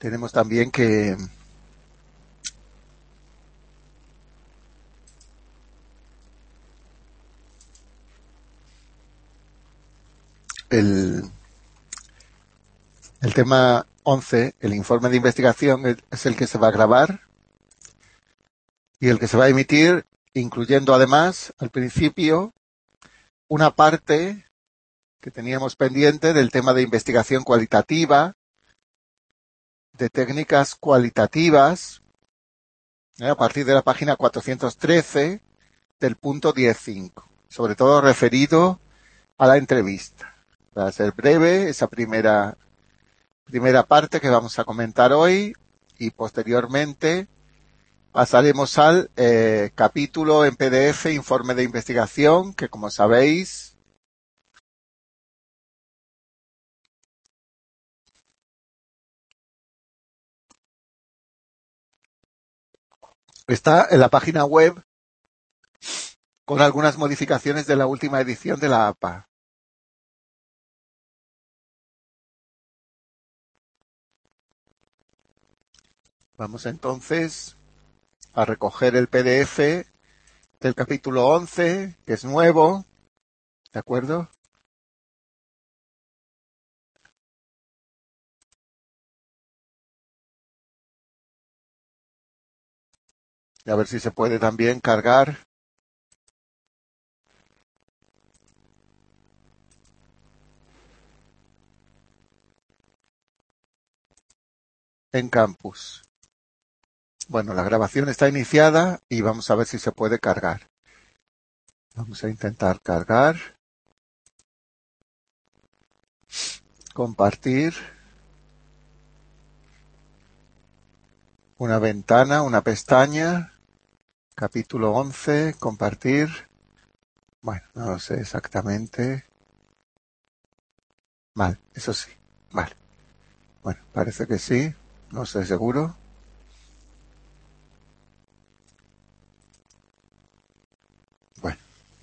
tenemos también que el tema 11, el informe de investigación, es el que se va a grabar y el que se va a emitir, incluyendo además al principio una parte que teníamos pendiente del tema de investigación cualitativa, de técnicas cualitativas, a partir de la página 413 del punto 10.5, sobre todo referido a la entrevista. Va a ser breve esa primera parte que vamos a comentar hoy y posteriormente pasaremos al capítulo en PDF, informe de investigación, que como sabéis está en la página web con algunas modificaciones de la última edición de la APA. Vamos entonces a recoger el PDF del capítulo 11, que es nuevo, ¿de acuerdo? Y a ver si se puede también cargar en Campus. Bueno, la grabación está iniciada y vamos a ver si se puede cargar. Vamos a intentar cargar. Compartir. Una ventana, una pestaña. Capítulo 11, compartir. Bueno, no lo sé exactamente. Vale, eso sí. Vale. Bueno, parece que sí. No estoy seguro. Bueno.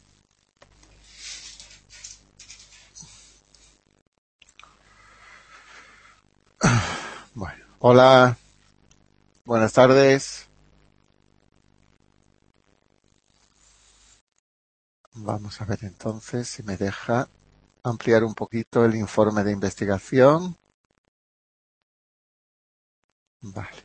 Bueno. Hola. Buenas tardes. Vamos a ver entonces si me deja ampliar un poquito el informe de investigación. Vale.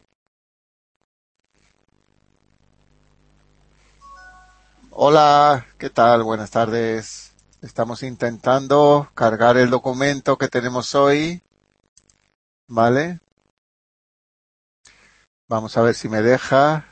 Hola, ¿qué tal? Buenas tardes. Estamos intentando cargar el documento que tenemos hoy. ¿Vale? Vamos a ver si me deja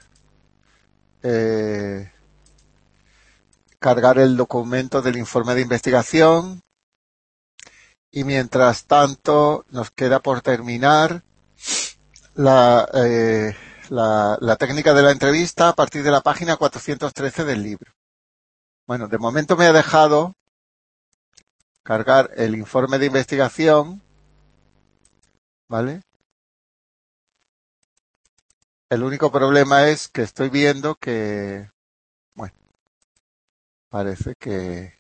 cargar el documento del informe de investigación. Y mientras tanto nos queda por terminar la técnica de la entrevista a partir de la página 413 del libro. Bueno, de momento me ha dejado cargar el informe de investigación, ¿vale? El único problema es que estoy viendo que, bueno, parece que,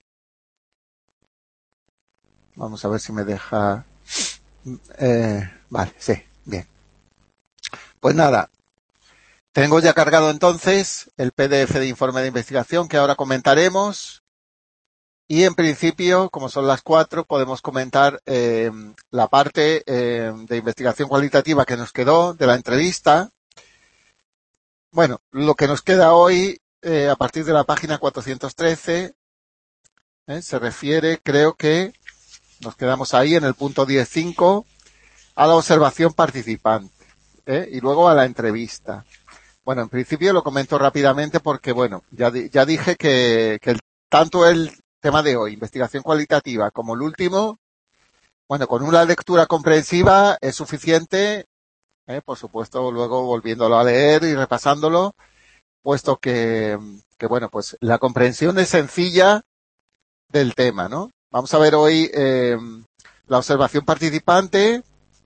vamos a ver si me deja, vale, sí, bien. Pues nada, tengo ya cargado entonces el PDF de informe de investigación que ahora comentaremos. Y en principio, como son las 4, podemos comentar la parte de investigación cualitativa que nos quedó de la entrevista. Bueno, lo que nos queda hoy, a partir de la página 413, se refiere, creo que nos quedamos ahí en el punto 10.5, a la observación participante y luego a la entrevista. Bueno, en principio lo comento rápidamente porque, bueno, ya dije que tanto el tema de hoy, investigación cualitativa, como el último, bueno, con una lectura comprensiva es suficiente, por supuesto, luego volviéndolo a leer y repasándolo, puesto que bueno, pues la comprensión es sencilla del tema, ¿no? Vamos a ver hoy la observación participante.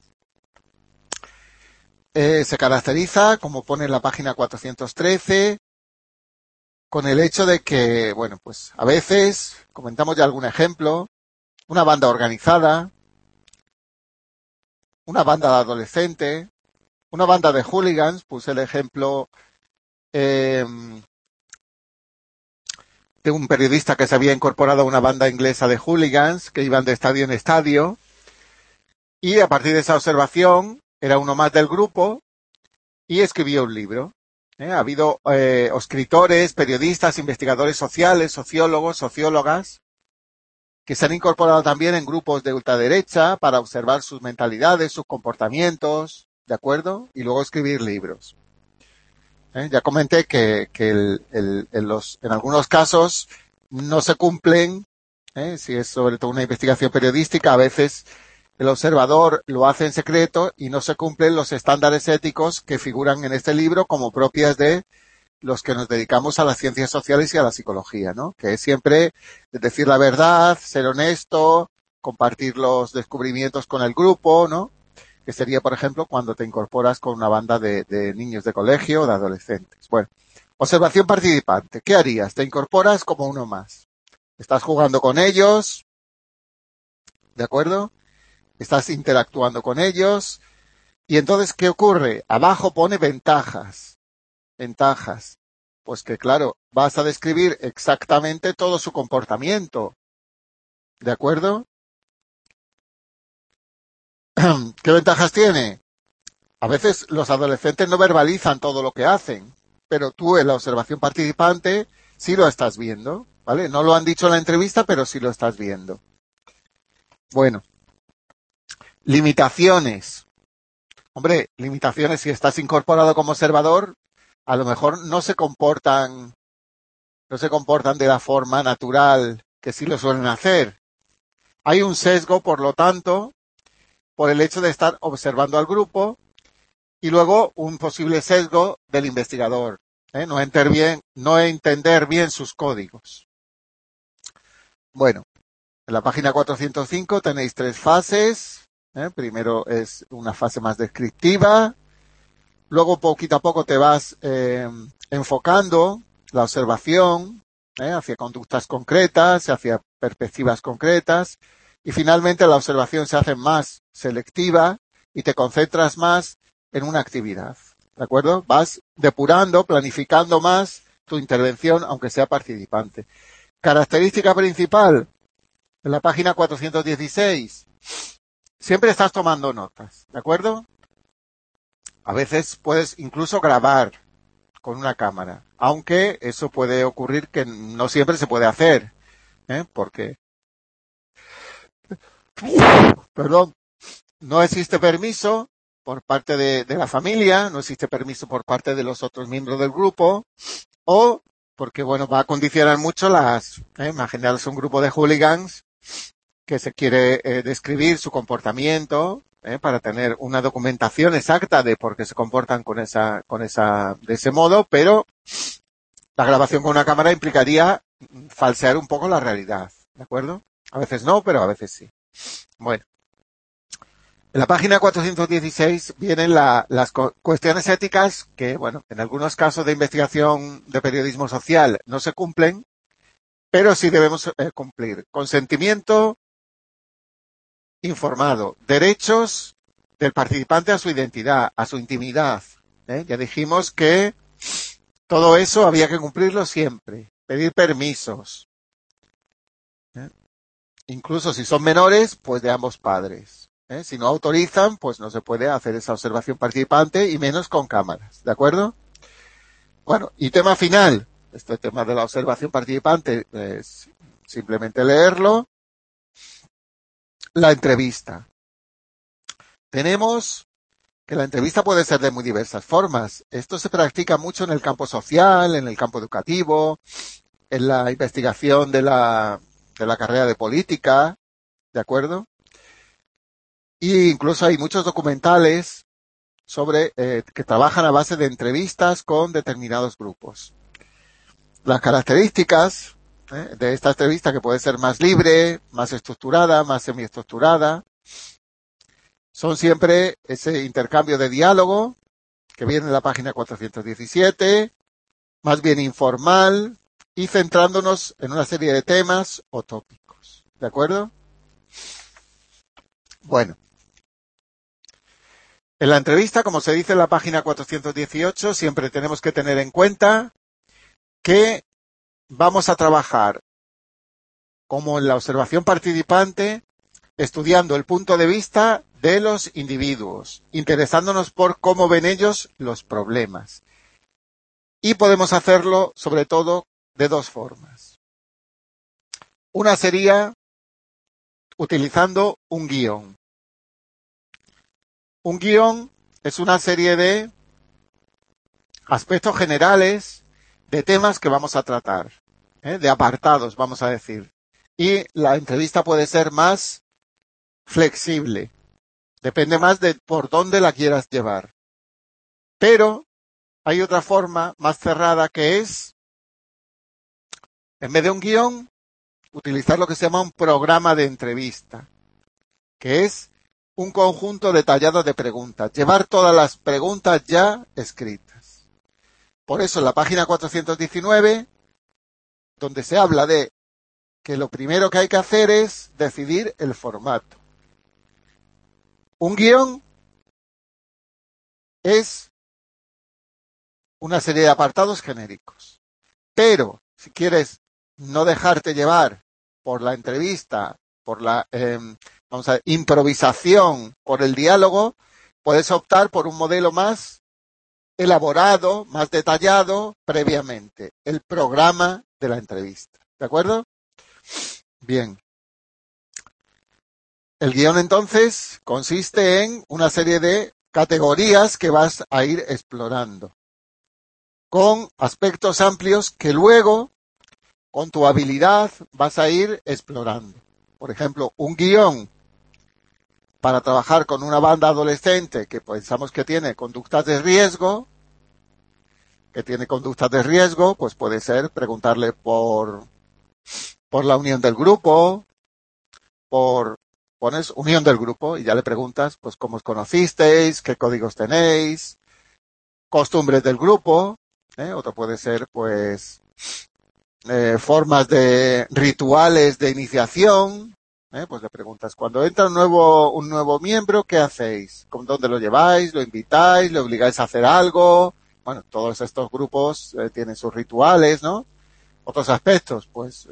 Se caracteriza, como pone en la página 413, con el hecho de que, bueno, pues a veces, comentamos ya algún ejemplo, una banda organizada, una banda de adolescentes, una banda de hooligans, puse el ejemplo eh, de un periodista que se había incorporado a una banda inglesa de hooligans que iban de estadio en estadio, y a partir de esa observación era uno más del grupo y escribió un libro. Ha habido escritores, periodistas, investigadores sociales, sociólogos, sociólogas, que se han incorporado también en grupos de ultraderecha para observar sus mentalidades, sus comportamientos, ¿de acuerdo? Y luego escribir libros. Ya comenté que en algunos casos no se cumplen, si es sobre todo una investigación periodística, a veces el observador lo hace en secreto y no se cumplen los estándares éticos que figuran en este libro como propias de los que nos dedicamos a las ciencias sociales y a la psicología, ¿no? Que es siempre decir la verdad, ser honesto, compartir los descubrimientos con el grupo, ¿no? Que sería, por ejemplo, cuando te incorporas con una banda de niños de colegio o de adolescentes. Bueno, observación participante. ¿Qué harías? Te incorporas como uno más. Estás jugando con ellos, ¿de acuerdo? Estás interactuando con ellos. Y entonces, ¿qué ocurre? Abajo pone ventajas. Ventajas. Pues que, claro, vas a describir exactamente todo su comportamiento. ¿De acuerdo? ¿Qué ventajas tiene? A veces los adolescentes no verbalizan todo lo que hacen, pero tú en la observación participante sí lo estás viendo, ¿vale? No lo han dicho en la entrevista, pero sí lo estás viendo. Bueno, limitaciones. Hombre, limitaciones, si estás incorporado como observador, a lo mejor no se comportan de la forma natural que sí lo suelen hacer. Hay un sesgo, por lo tanto, por el hecho de estar observando al grupo, y luego un posible sesgo del investigador, no entender bien sus códigos. Bueno, en la página 405 tenéis 3 fases. Primero es una fase más descriptiva, luego poquito a poco te vas enfocando la observación hacia conductas concretas, hacia perspectivas concretas, y finalmente la observación se hace más selectiva y te concentras más en una actividad, ¿de acuerdo? Vas depurando, planificando más tu intervención, aunque sea participante. Característica principal, en la página 416, siempre estás tomando notas, ¿de acuerdo? A veces puedes incluso grabar con una cámara, aunque eso puede ocurrir que no siempre se puede hacer, porque, perdón, no existe permiso por parte de la familia, no existe permiso por parte de los otros miembros del grupo, o porque, bueno, va a condicionar mucho imaginaros un grupo de hooligans que se quiere describir su comportamiento, para tener una documentación exacta de por qué se comportan de ese modo, pero la grabación con una cámara implicaría falsear un poco la realidad, ¿de acuerdo? A veces no, pero a veces sí. Bueno, en la página 416 vienen las cuestiones éticas que, bueno, en algunos casos de investigación de periodismo social no se cumplen, pero sí debemos cumplir. Consentimiento informado, derechos del participante a su identidad, a su intimidad. Ya dijimos que todo eso había que cumplirlo siempre, pedir permisos. Incluso si son menores, pues de ambos padres. Si no autorizan, pues no se puede hacer esa observación participante y menos con cámaras, ¿de acuerdo? Bueno, y tema final. Este tema de la observación participante es simplemente leerlo. La entrevista. Tenemos que la entrevista puede ser de muy diversas formas. Esto se practica mucho en el campo social, en el campo educativo, en la investigación de la carrera de política, ¿de acuerdo? Y incluso hay muchos documentales que trabajan a base de entrevistas con determinados grupos. Las características de esta entrevista, que puede ser más libre, más estructurada, más semiestructurada, son siempre ese intercambio de diálogo que viene en la página 417, más bien informal y centrándonos en una serie de temas o tópicos. ¿De acuerdo? Bueno, En la entrevista, como se dice en la página 418, siempre tenemos que tener en cuenta que vamos a trabajar como en la observación participante, estudiando el punto de vista de los individuos, interesándonos por cómo ven ellos los problemas. Y podemos hacerlo, sobre todo, de dos formas. Una sería utilizando un guión. Un guión es una serie de aspectos generales de temas que vamos a tratar, de apartados, vamos a decir. Y la entrevista puede ser más flexible. Depende más de por dónde la quieras llevar. Pero hay otra forma más cerrada que es, en vez de un guión, utilizar lo que se llama un programa de entrevista, que es un conjunto detallado de preguntas. Llevar todas las preguntas ya escritas. Por eso en la página 419, donde se habla de que lo primero que hay que hacer es decidir el formato. Un guión es una serie de apartados genéricos. Pero si quieres no dejarte llevar por la entrevista, por la improvisación, por el diálogo, puedes optar por un modelo más elaborado, más detallado previamente, el programa de la entrevista. ¿De acuerdo? Bien. El guión entonces consiste en una serie de categorías que vas a ir explorando, con aspectos amplios que luego, con tu habilidad, vas a ir explorando. Por ejemplo, un guión para trabajar con una banda adolescente que pensamos que tiene conductas de riesgo, pues puede ser preguntarle por la unión del grupo, pones unión del grupo y ya le preguntas, pues, cómo os conocisteis, qué códigos tenéis, costumbres del grupo, otro puede ser, pues, formas de rituales de iniciación, pues le preguntas, cuando entra un nuevo miembro, ¿qué hacéis? ¿Con dónde lo lleváis? ¿Lo invitáis? ¿Le obligáis a hacer algo? Bueno, todos estos grupos tienen sus rituales, ¿no? Otros aspectos, pues,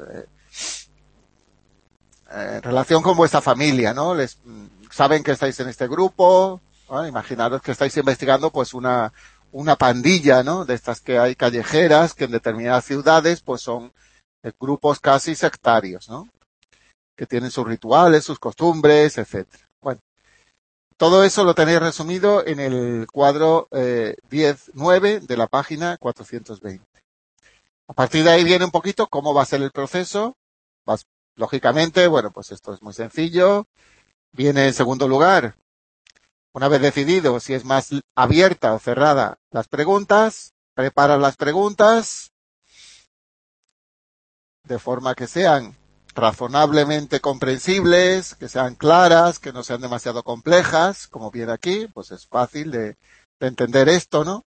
en relación con vuestra familia, ¿no? Saben que estáis en este grupo, ¿no? Imaginaros que estáis investigando, pues, una pandilla, ¿no? De estas que hay callejeras, que en determinadas ciudades, pues, son grupos casi sectarios, ¿no? Que tienen sus rituales, sus costumbres, etcétera. Bueno, todo eso lo tenéis resumido en el cuadro 10.9 de la página 420. A partir de ahí viene un poquito cómo va a ser el proceso. Lógicamente, bueno, pues esto es muy sencillo. Viene en segundo lugar, una vez decidido si es más abierta o cerrada las preguntas, preparas las preguntas de forma que sean razonablemente comprensibles, que sean claras, que no sean demasiado complejas, como viene aquí, pues es fácil de entender esto, ¿no?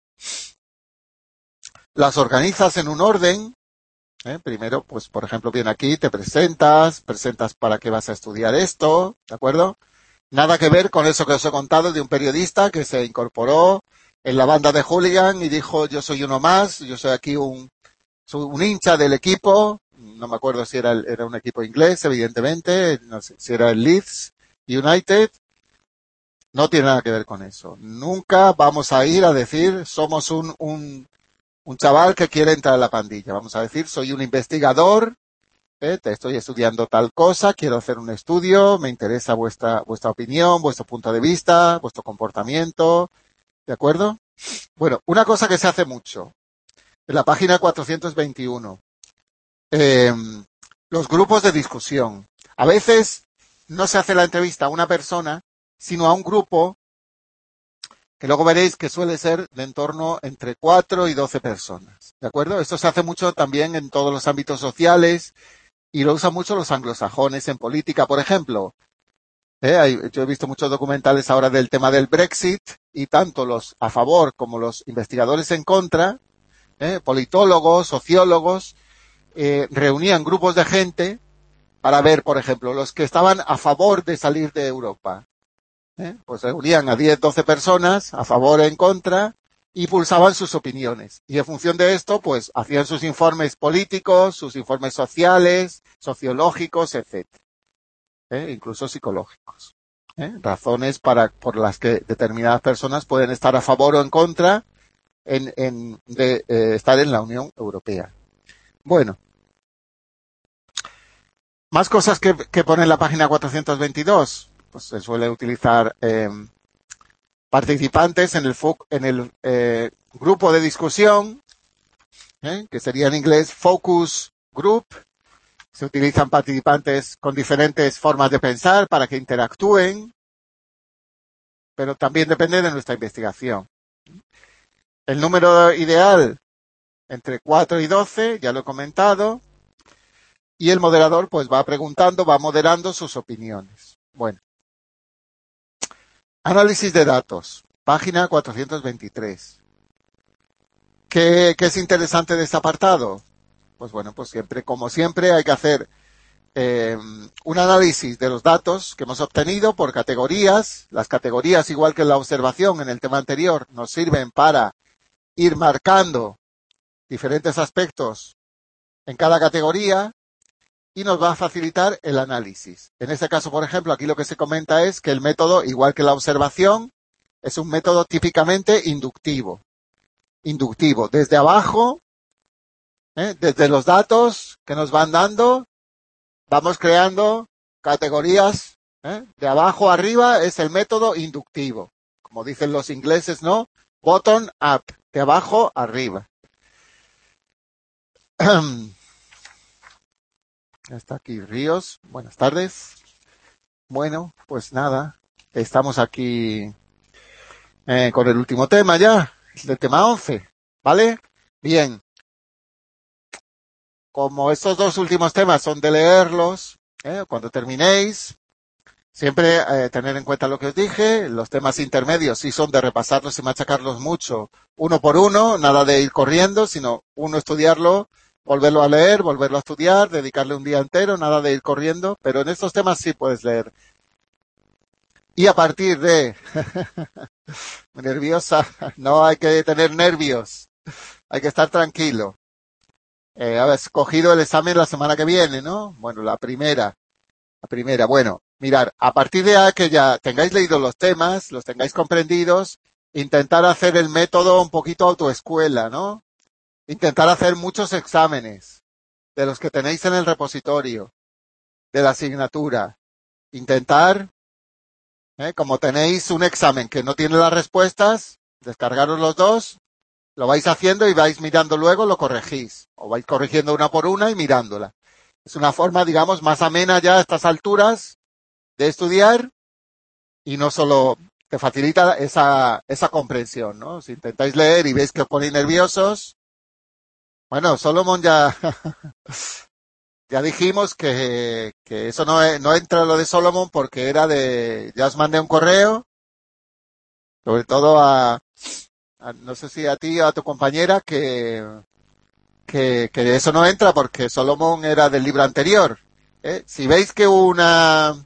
Las organizas en un orden. Primero, pues, por ejemplo, viene aquí, te presentas para qué vas a estudiar esto, ¿de acuerdo? Nada que ver con eso que os he contado de un periodista que se incorporó en la banda de Hooligan y dijo, yo soy uno más, yo soy aquí soy un hincha del equipo, no me acuerdo si era un equipo inglés, evidentemente, no sé si era el Leeds United, no tiene nada que ver con eso. Nunca vamos a ir a decir, somos un chaval que quiere entrar a la pandilla. Vamos a decir, soy un investigador, te estoy estudiando tal cosa, quiero hacer un estudio, me interesa vuestra opinión, vuestro punto de vista, vuestro comportamiento, ¿de acuerdo? Bueno, una cosa que se hace mucho, en la página 421, los grupos de discusión. A veces no se hace la entrevista a una persona, sino a un grupo que luego veréis que suele ser de en torno entre 4 y 12 personas, ¿de acuerdo? Esto se hace mucho también en todos los ámbitos sociales y lo usan mucho los anglosajones en política, por ejemplo. Yo he visto muchos documentales ahora del tema del Brexit y tanto los a favor como los investigadores en contra, politólogos, sociólogos, reunían grupos de gente para ver, por ejemplo, los que estaban a favor de salir de Europa. Pues reunían a 10, 12 personas a favor o en contra y pulsaban sus opiniones. Y en función de esto, pues hacían sus informes políticos, sus informes sociales, sociológicos, etcétera, incluso psicológicos. Razones por las que determinadas personas pueden estar a favor o en contra de estar en la Unión Europea. Bueno, más cosas que pone en la página 422. Pues se suele utilizar participantes en el grupo de discusión, que sería en inglés focus group. Se utilizan participantes con diferentes formas de pensar para que interactúen, pero también depende de nuestra investigación. El número ideal entre 4 y 12, ya lo he comentado, y el moderador pues va preguntando, va moderando sus opiniones. Bueno, análisis de datos, página 423. ¿Qué es interesante de este apartado? Pues bueno, pues siempre, como siempre, hay que hacer un análisis de los datos que hemos obtenido por categorías. Las categorías, igual que en la observación en el tema anterior, nos sirven para ir marcando diferentes aspectos en cada categoría y nos va a facilitar el análisis. En este caso, por ejemplo, aquí lo que se comenta es que el método, igual que la observación, es un método típicamente inductivo. Inductivo, desde abajo, desde los datos que nos van dando, vamos creando categorías, de abajo a arriba es el método inductivo. Como dicen los ingleses, ¿no? Bottom up, de abajo a arriba. Está aquí Ríos. Buenas tardes. Bueno, pues nada, estamos aquí con el último tema ya, el tema 11, ¿vale? Bien. Como estos dos últimos temas son de leerlos, cuando terminéis, siempre tener en cuenta lo que os dije. Los temas intermedios sí son de repasarlos y machacarlos mucho, uno por uno, nada de ir corriendo, sino uno estudiarlo, volverlo a leer, volverlo a estudiar, dedicarle un día entero, nada de ir corriendo, pero en estos temas sí puedes leer. Y a partir de... nerviosa, no hay que tener nervios, hay que estar tranquilo. Habéis cogido el examen la semana que viene, ¿no? Bueno, la primera. Bueno, mirar, a partir de que ya tengáis leído los temas, los tengáis comprendidos, intentar hacer el método un poquito autoescuela, ¿no? Intentar hacer muchos exámenes de los que tenéis en el repositorio de la asignatura. Intentar, como tenéis un examen que no tiene las respuestas, descargaros los dos, lo vais haciendo y vais mirando luego, lo corregís. O vais corrigiendo una por una y mirándola. Es una forma, digamos, más amena ya a estas alturas de estudiar y no solo te facilita esa comprensión, ¿no? Si intentáis leer y veis que os ponéis nerviosos, bueno, Solomon ya, ya dijimos que eso no entra lo de Solomon porque ya os mandé un correo, sobre todo no sé si a ti o a tu compañera, que eso no entra porque Solomon era del libro anterior. Si veis que una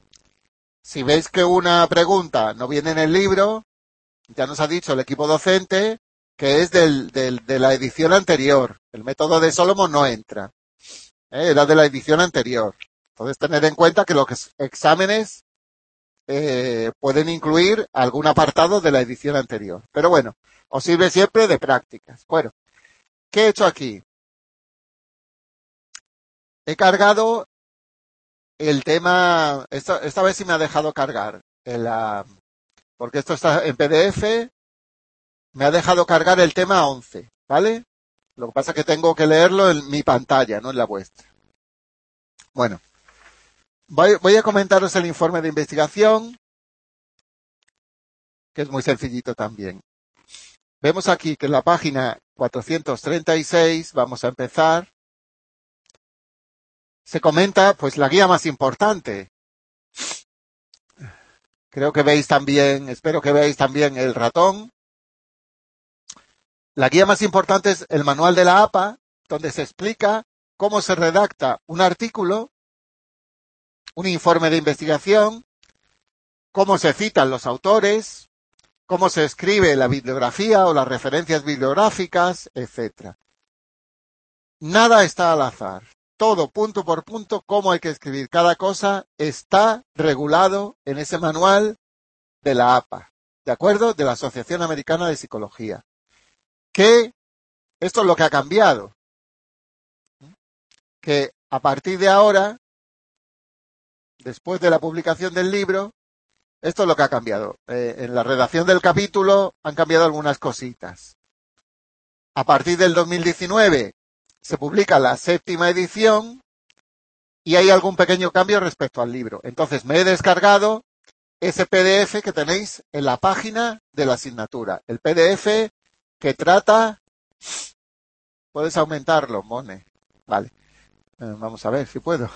pregunta no viene en el libro, ya nos ha dicho el equipo docente que es de la edición anterior. El método de Solomon no entra. Era de la edición anterior. Entonces, tener en cuenta que los exámenes pueden incluir algún apartado de la edición anterior. Pero bueno, os sirve siempre de prácticas. Bueno, ¿qué he hecho aquí? He cargado el tema, esta vez sí me ha dejado cargar, porque esto está en PDF, me ha dejado cargar el tema 11, ¿vale? Lo que pasa es que tengo que leerlo en mi pantalla, no en la vuestra. Bueno, voy a comentaros el informe de investigación, que es muy sencillito también. Vemos aquí que en la página 436, vamos a empezar, se comenta pues la guía más importante. Creo que veis también, espero que veáis también el ratón. La guía más importante es el manual de la APA, donde se explica cómo se redacta un artículo, un informe de investigación, cómo se citan los autores, cómo se escribe la bibliografía o las referencias bibliográficas, etcétera. Nada está al azar. Todo, punto por punto, cómo hay que escribir cada cosa, está regulado en ese manual de la APA, ¿de acuerdo? De la Asociación Americana de Psicología. Que esto es lo que ha cambiado. Que a partir de ahora, después de la publicación del libro, esto es lo que ha cambiado. En la redacción del capítulo han cambiado algunas cositas. A partir del 2019 se publica la 7ª edición y hay algún pequeño cambio respecto al libro. Entonces me he descargado ese PDF que tenéis en la página de la asignatura. El PDF que trata... ¿Puedes aumentarlo, Mone? Vale. Vamos a ver si puedo.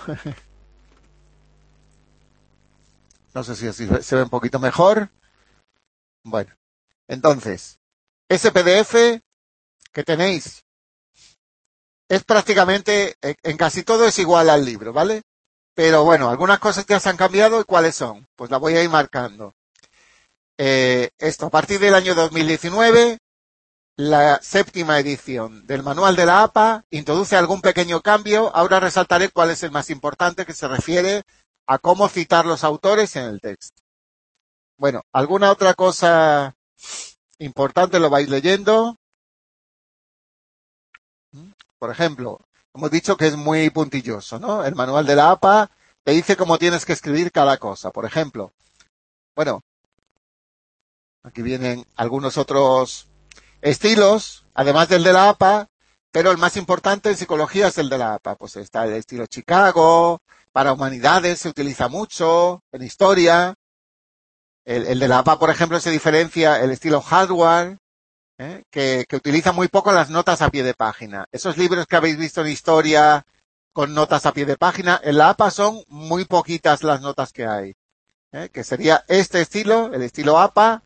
No sé si así se ve un poquito mejor. Bueno, entonces, ese PDF que tenéis es prácticamente, en casi todo es igual al libro, ¿vale? Pero bueno, algunas cosas ya se han cambiado. ¿Y cuáles son? Pues la voy a ir marcando. Esto, a partir del año 2019, la 7ª edición del manual de la APA introduce algún pequeño cambio. Ahora resaltaré cuál es el más importante, que se refiere a cómo citar los autores en el texto. Bueno, ¿alguna otra cosa importante lo vais leyendo? Por ejemplo, hemos dicho que es muy puntilloso, ¿no? El manual de la APA te dice cómo tienes que escribir cada cosa. Por ejemplo, bueno, aquí vienen algunos otros estilos, además del de la APA, pero el más importante en psicología es el de la APA. Pues está el estilo Chicago, para humanidades se utiliza mucho, en historia. El de la APA, por ejemplo, se diferencia el estilo Hardware, que utiliza muy poco las notas a pie de página. Esos libros que habéis visto en historia con notas a pie de página, en la APA son muy poquitas las notas que hay. Que sería este estilo, el estilo APA.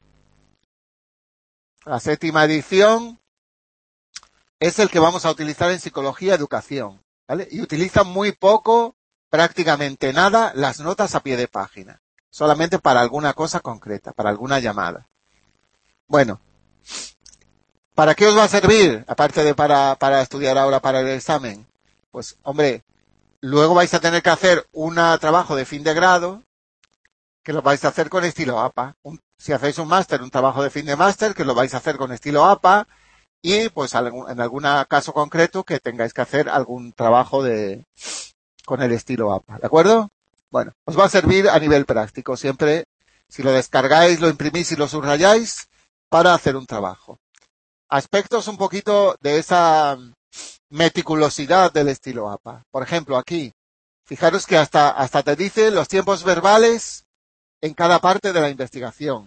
La 7ª edición es el que vamos a utilizar en psicología educación, ¿vale? Y utiliza muy poco, prácticamente nada, las notas a pie de página. Solamente para alguna cosa concreta, para alguna llamada. Bueno, ¿para qué os va a servir? Aparte de para estudiar ahora para el examen. Pues, hombre, luego vais a tener que hacer un trabajo de fin de grado que lo vais a hacer con estilo APA. Si hacéis un máster, un trabajo de fin de máster, que lo vais a hacer con estilo APA. Y, pues, en algún caso concreto que tengáis que hacer algún trabajo con el estilo APA. ¿De acuerdo? Bueno, os va a servir a nivel práctico. Siempre, si lo descargáis, lo imprimís y lo subrayáis para hacer un trabajo. Aspectos un poquito de esa meticulosidad del estilo APA. Por ejemplo, aquí, fijaros que hasta te dice los tiempos verbales en cada parte de la investigación.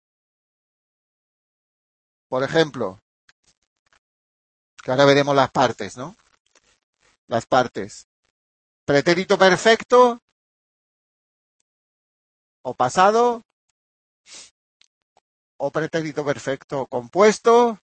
Por ejemplo, que ahora veremos las partes, ¿no? Las partes. Pretérito perfecto o pasado o pretérito perfecto compuesto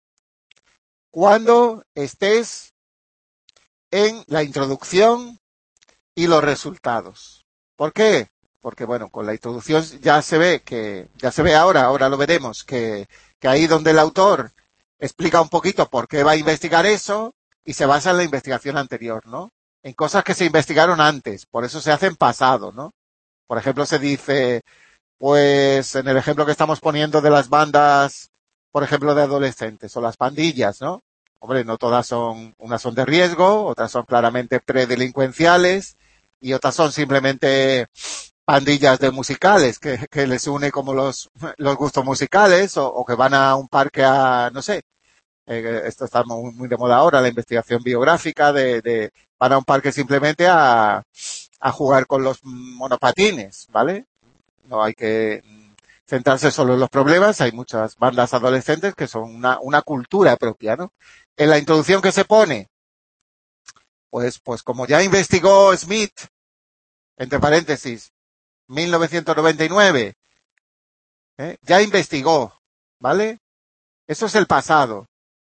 cuando estés en la introducción y los resultados. ¿Por qué? Porque, bueno, con la introducción ya se ve ahora lo veremos, que ahí donde el autor explica un poquito por qué va a investigar eso y se basa en la investigación anterior, ¿no? En cosas que se investigaron antes, por eso se hace en pasado, ¿no? Por ejemplo, se dice, pues en el ejemplo que estamos poniendo de las bandas, por ejemplo, de adolescentes o las pandillas, ¿no? Hombre, no todas son, unas son de riesgo, otras son claramente predelincuenciales y otras son simplemente pandillas de musicales que les une como los gustos musicales o que van a un parque a, no sé, esto está muy de moda ahora, la investigación biográfica van a un parque simplemente a jugar con los monopatines, ¿vale? No hay que centrarse solo en los problemas, hay muchas bandas adolescentes que son una cultura propia, ¿no? En la introducción que se pone, pues como ya investigó Smith, entre paréntesis, 1999, ya investigó, ¿vale? Eso es el pasado,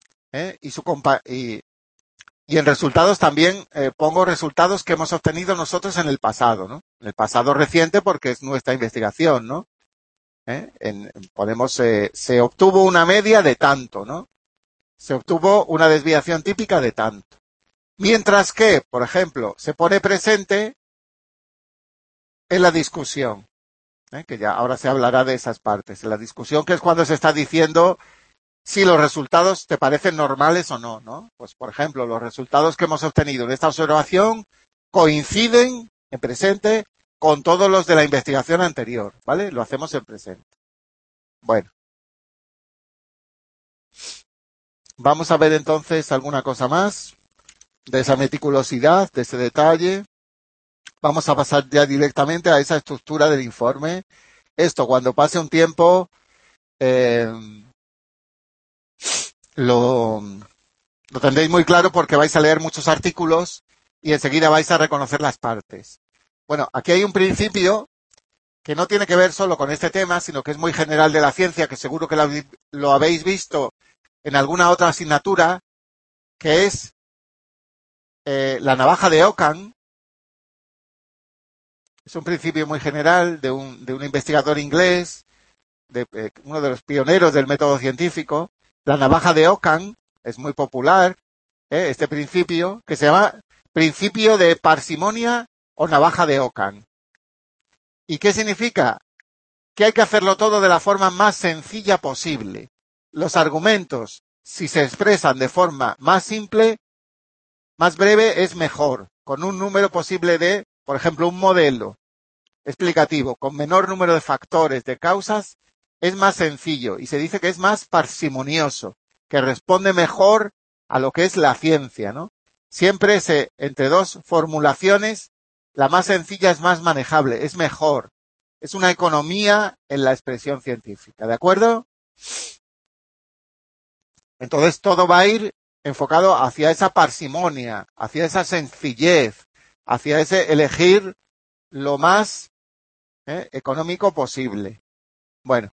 y en resultados también pongo resultados que hemos obtenido nosotros en el pasado, ¿no? En el pasado reciente porque es nuestra investigación, ¿no? Ponemos, se obtuvo una media de tanto, ¿no? Se obtuvo una desviación típica de tanto. Mientras que, por ejemplo, se pone presente en la discusión, que ya ahora se hablará de esas partes. En la discusión, que es cuando se está diciendo si los resultados te parecen normales o no, ¿no? Pues, por ejemplo, los resultados que hemos obtenido en esta observación coinciden en presente con todos los de la investigación anterior, ¿vale? Lo hacemos en presente. Bueno. Vamos a ver entonces alguna cosa más de esa meticulosidad, de ese detalle. Vamos a pasar ya directamente a esa estructura del informe. Esto, cuando pase un tiempo, lo tendréis muy claro porque vais a leer muchos artículos y enseguida vais a reconocer las partes. Bueno, aquí hay un principio que no tiene que ver solo con este tema, sino que es muy general de la ciencia, que seguro que lo habéis visto en alguna otra asignatura, que es la navaja de Ockham. Es un principio muy general de un investigador inglés, uno de los pioneros del método científico. La navaja de Ockham es muy popular, este principio, que se llama principio de parsimonia o navaja de Ockham. ¿Y qué significa? Que hay que hacerlo todo de la forma más sencilla posible. Los argumentos, si se expresan de forma más simple, más breve, es mejor, con un número posible de, por ejemplo, un modelo explicativo con menor número de factores, de causas, es más sencillo y se dice que es más parsimonioso, que responde mejor a lo que es la ciencia, ¿no? Siempre entre dos formulaciones, la más sencilla es más manejable, es mejor. Es una economía en la expresión científica, ¿de acuerdo? Entonces todo va a ir enfocado hacia esa parsimonia, hacia esa sencillez, hacia ese elegir lo más económico posible. Bueno.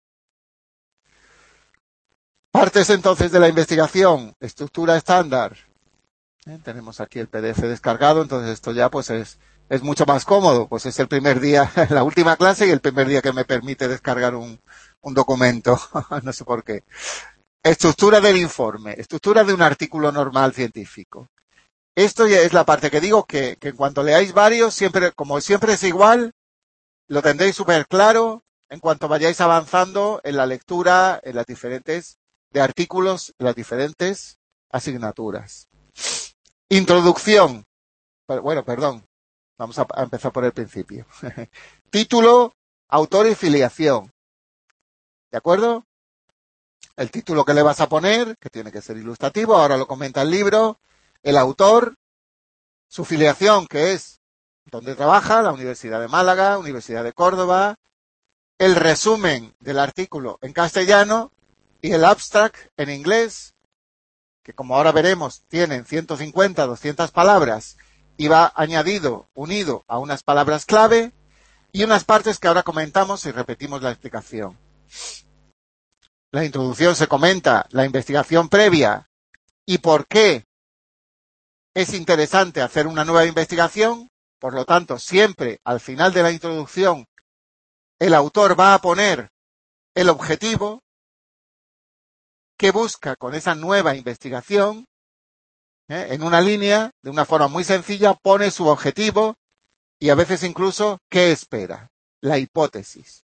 Partes entonces de la investigación, estructura estándar. Tenemos aquí el PDF descargado, entonces esto ya pues es mucho más cómodo. Pues es el primer día, la última clase y el primer día que me permite descargar un documento. No sé por qué. Estructura del informe, estructura de un artículo normal científico. Esto ya es la parte que digo que en cuanto leáis varios, siempre, como siempre es igual, lo tendréis súper claro en cuanto vayáis avanzando en la lectura, en las diferentes de artículos, en las diferentes asignaturas. Introducción. Bueno, perdón. Vamos a empezar por el principio. Título, autor y filiación. ¿De acuerdo? El título que le vas a poner, que tiene que ser ilustrativo, ahora lo comenta el libro. El autor, su filiación, que es donde trabaja, la Universidad de Málaga, Universidad de Córdoba. El resumen del artículo en castellano y el abstract en inglés, que como ahora veremos tienen 150, 200 palabras y va añadido, unido a unas palabras clave y unas partes que ahora comentamos y repetimos la explicación. La introducción se comenta la investigación previa y por qué es interesante hacer una nueva investigación. Por lo tanto, siempre al final de la introducción el autor va a poner el objetivo que busca con esa nueva investigación. En una línea, de una forma muy sencilla, pone su objetivo y a veces incluso qué espera, la hipótesis.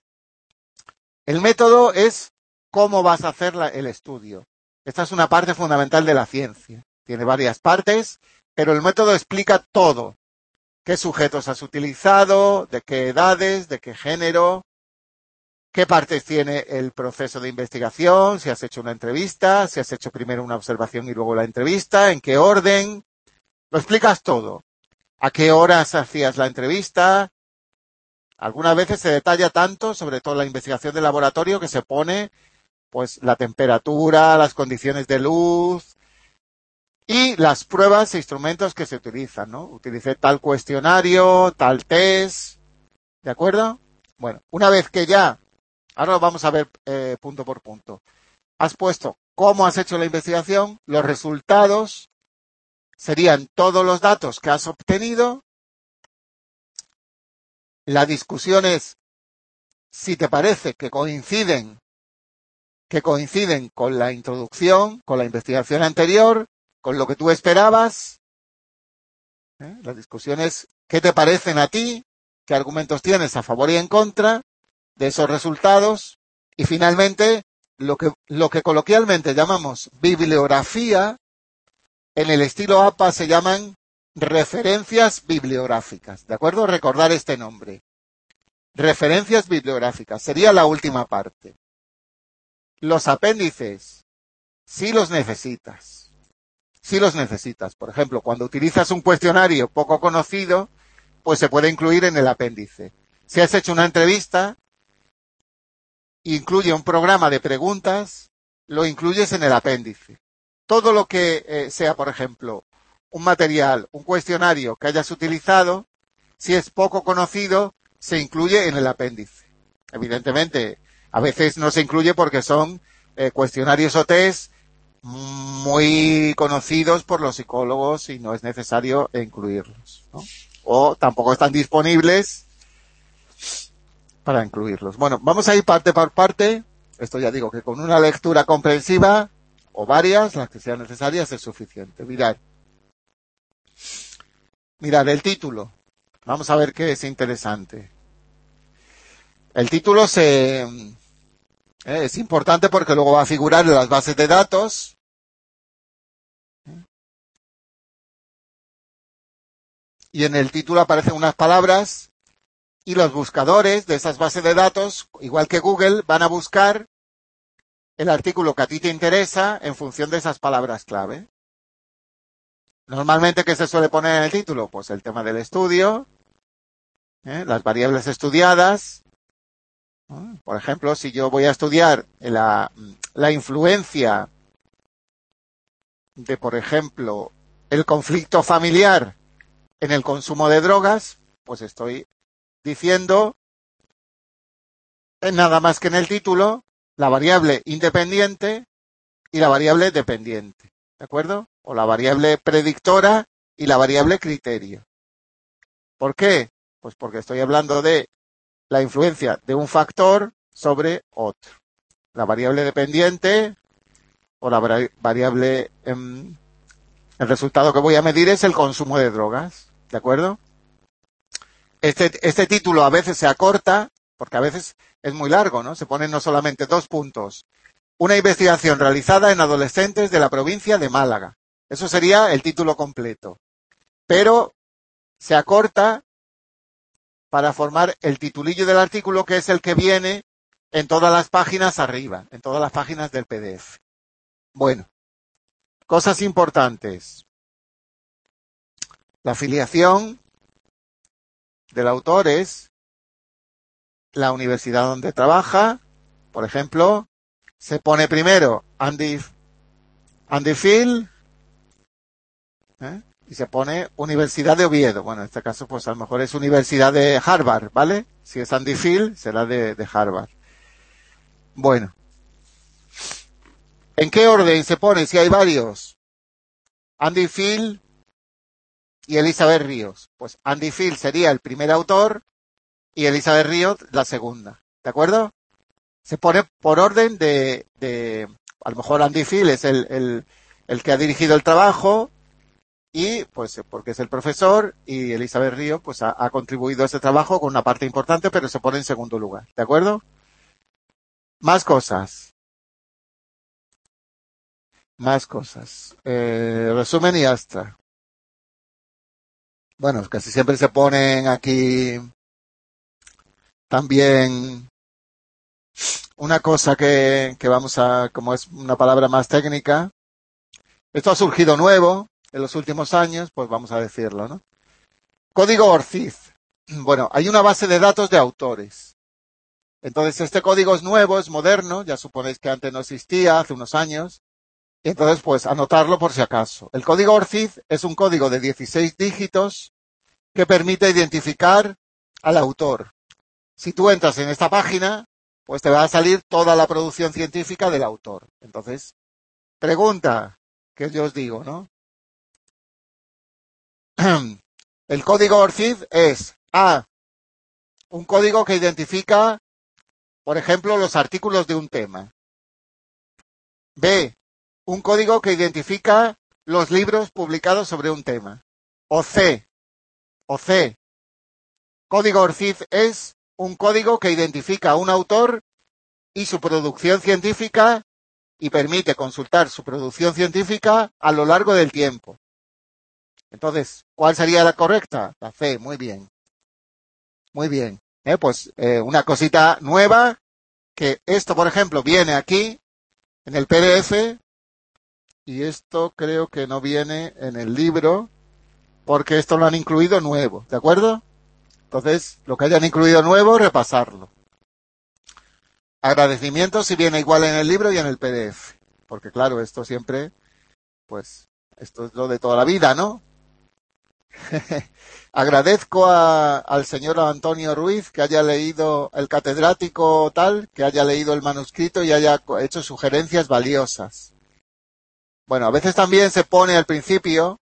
El método es cómo vas a hacer el estudio. Esta es una parte fundamental de la ciencia. Tiene varias partes, pero el método explica todo. ¿Qué sujetos has utilizado? ¿De qué edades? ¿De qué género? ¿Qué partes tiene el proceso de investigación? Si has hecho una entrevista, si has hecho primero una observación y luego la entrevista, ¿en qué orden? Lo explicas todo. ¿A qué horas hacías la entrevista? Algunas veces se detalla tanto, sobre todo la investigación de laboratorio, que se pone pues la temperatura, las condiciones de luz y las pruebas e instrumentos que se utilizan, ¿no? Utilicé tal cuestionario, tal test, ¿de acuerdo? Bueno, una vez que ya, ahora lo vamos a ver punto por punto. Has puesto cómo has hecho la investigación, los resultados serían todos los datos que has obtenido. La discusión es si te parece que coinciden con la introducción, con la investigación anterior, con lo que tú esperabas. La discusión es qué te parecen a ti, qué argumentos tienes a favor y en contra de esos resultados, y finalmente lo que coloquialmente llamamos bibliografía, en el estilo APA se llaman referencias bibliográficas, ¿de acuerdo? Recordar este nombre. Referencias bibliográficas, sería la última parte. Los apéndices, sí los necesitas. Sí los necesitas. Por ejemplo, cuando utilizas un cuestionario poco conocido, pues se puede incluir en el apéndice. Si has hecho una entrevista, incluye un programa de preguntas, lo incluyes en el apéndice. Todo lo que sea, por ejemplo, un material, un cuestionario que hayas utilizado, si es poco conocido, se incluye en el apéndice. Evidentemente, a veces no se incluye porque son cuestionarios o test muy conocidos por los psicólogos y no es necesario incluirlos, ¿no? O tampoco están disponibles para incluirlos. Bueno, vamos a ir parte por parte. Esto ya digo que con una lectura comprensiva o varias, las que sean necesarias, es suficiente. Mirad el título. Vamos a ver qué es interesante. El título es importante porque luego va a figurar en las bases de datos. Y en el título aparecen unas palabras y los buscadores de esas bases de datos, igual que Google, van a buscar el artículo que a ti te interesa en función de esas palabras clave. Normalmente, ¿qué se suele poner en el título? Pues el tema del estudio, las variables estudiadas. Por ejemplo, si yo voy a estudiar la influencia de, por ejemplo, el conflicto familiar en el consumo de drogas, pues estoy diciendo nada más que en el título la variable independiente y la variable dependiente, ¿de acuerdo? O la variable predictora y la variable criterio. ¿Por qué? Pues porque estoy hablando de la influencia de un factor sobre otro. La variable dependiente o la variable, el resultado que voy a medir es el consumo de drogas, ¿de acuerdo? Este título a veces se acorta, porque a veces es muy largo, ¿no? Se ponen no solamente 2 puntos. Una investigación realizada en adolescentes de la provincia de Málaga. Eso sería el título completo. Pero se acorta para formar el titulillo del artículo, que es el que viene en todas las páginas arriba, en todas las páginas del PDF. Bueno, cosas importantes. La afiliación del autor es la universidad donde trabaja. Por ejemplo, se pone primero Andy Field, y se pone Universidad de Oviedo. Bueno, en este caso, pues a lo mejor es Universidad de Harvard, ¿vale? Si es Andy Field, será de Harvard. Bueno. ¿En qué orden se pone? Si hay varios. Andy Field y Elizabeth Ríos. Pues Andy Field sería el primer autor y Elizabeth Ríos la segunda. ¿De acuerdo? Se pone por orden a lo mejor Andy Field es el que ha dirigido el trabajo y pues porque es el profesor y Elizabeth Ríos pues ha contribuido a ese trabajo con una parte importante, pero se pone en segundo lugar. ¿De acuerdo? Más cosas. Resumen y ya está. Bueno, casi siempre se ponen aquí también una cosa que vamos a, como es una palabra más técnica. Esto ha surgido nuevo en los últimos años, pues vamos a decirlo, ¿no? Código ORCID. Bueno, hay una base de datos de autores. Entonces, este código es nuevo, es moderno, ya suponéis que antes no existía, hace unos años. Y entonces, pues, anotarlo por si acaso. El código ORCID es un código de 16 dígitos que permite identificar al autor. Si tú entras en esta página, pues te va a salir toda la producción científica del autor. Entonces, pregunta que yo os digo, ¿no? El código ORCID es un código que identifica por ejemplo, los artículos de un tema. B, un código que identifica los libros publicados sobre un tema. O C, código ORCID es un código que identifica a un autor y su producción científica y permite consultar su producción científica a lo largo del tiempo. Entonces, ¿cuál sería la correcta? La C, muy bien. Muy bien. Pues una cosita nueva, que esto, por ejemplo, viene aquí en el PDF y esto creo que no viene en el libro porque esto lo han incluido nuevo, ¿de acuerdo? Entonces, lo que hayan incluido nuevo, repasarlo. Agradecimientos si viene igual en el libro y en el PDF, porque claro, esto siempre, pues, esto es lo de toda la vida, ¿no? Agradezco al señor Antonio Ruiz que haya leído el catedrático tal, que haya leído el manuscrito y haya hecho sugerencias valiosas. Bueno, a veces también se pone al principio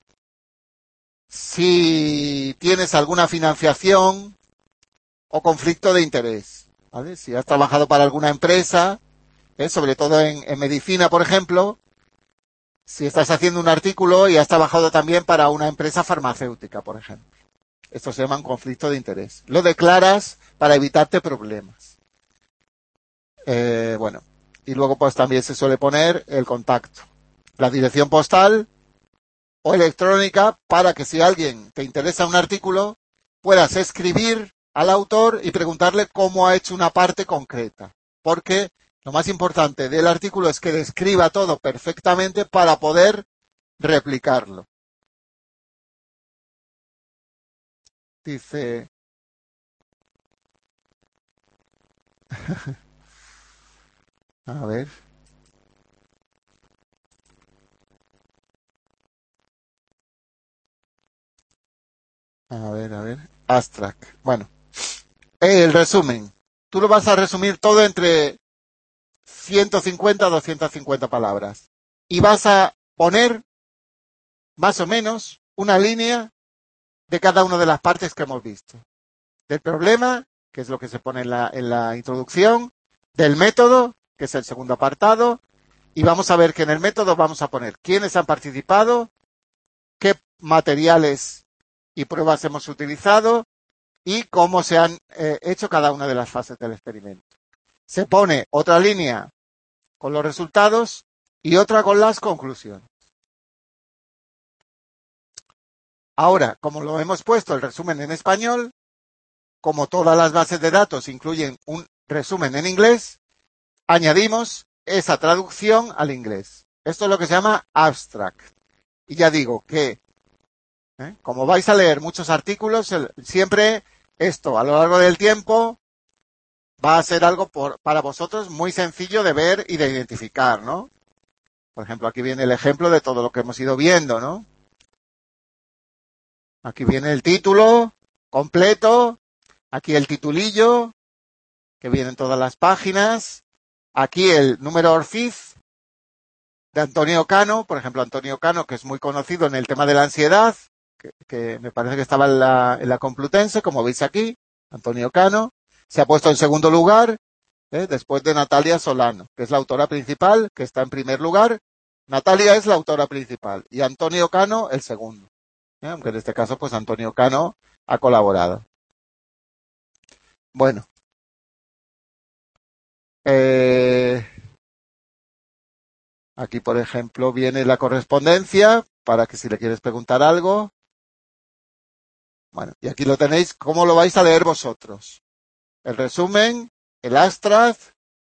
si tienes alguna financiación o conflicto de interés, ¿vale? Si has trabajado para alguna empresa, sobre todo en medicina, por ejemplo, si estás haciendo un artículo y has trabajado también para una empresa farmacéutica, por ejemplo. Esto se llama un conflicto de interés. Lo declaras para evitarte problemas. Bueno, y luego pues también se suele poner el contacto, la dirección postal o electrónica para que si alguien te interesa un artículo puedas escribir al autor y preguntarle cómo ha hecho una parte concreta. Porque lo más importante del artículo es que describa todo perfectamente para poder replicarlo. Dice... A ver. A ver. Abstract. Bueno. El resumen. Tú lo vas a resumir todo entre 150 a 250 palabras. Y vas a poner más o menos una línea de cada una de las partes que hemos visto. Del problema, que es lo que se pone en la introducción, del método, que es el segundo apartado, y vamos a ver que en el método vamos a poner quiénes han participado, qué materiales y pruebas hemos utilizado y cómo se han hecho cada una de las fases del experimento. Se pone otra línea con los resultados y otra con las conclusiones. Ahora, como lo hemos puesto el resumen en español, como todas las bases de datos incluyen un resumen en inglés, añadimos esa traducción al inglés. Esto es lo que se llama abstract. Y ya digo que, como vais a leer muchos artículos, siempre esto a lo largo del tiempo va a ser algo para vosotros muy sencillo de ver y de identificar, ¿no? Por ejemplo, aquí viene el ejemplo de todo lo que hemos ido viendo, ¿no? Aquí viene el título completo, aquí el titulillo, que viene en todas las páginas, aquí el número ORCID de Antonio Cano, por ejemplo, Antonio Cano, que es muy conocido en el tema de la ansiedad, que me parece que estaba en la Complutense, como veis aquí, Antonio Cano, se ha puesto en segundo lugar, después de Natalia Solano, que es la autora principal, que está en primer lugar. Natalia es la autora principal y Antonio Cano el segundo. Aunque en este caso, pues Antonio Cano ha colaborado. Bueno. Aquí, por ejemplo, viene la correspondencia para que si le quieres preguntar algo. Bueno, y aquí lo tenéis, ¿cómo lo vais a leer vosotros? El resumen, el abstract,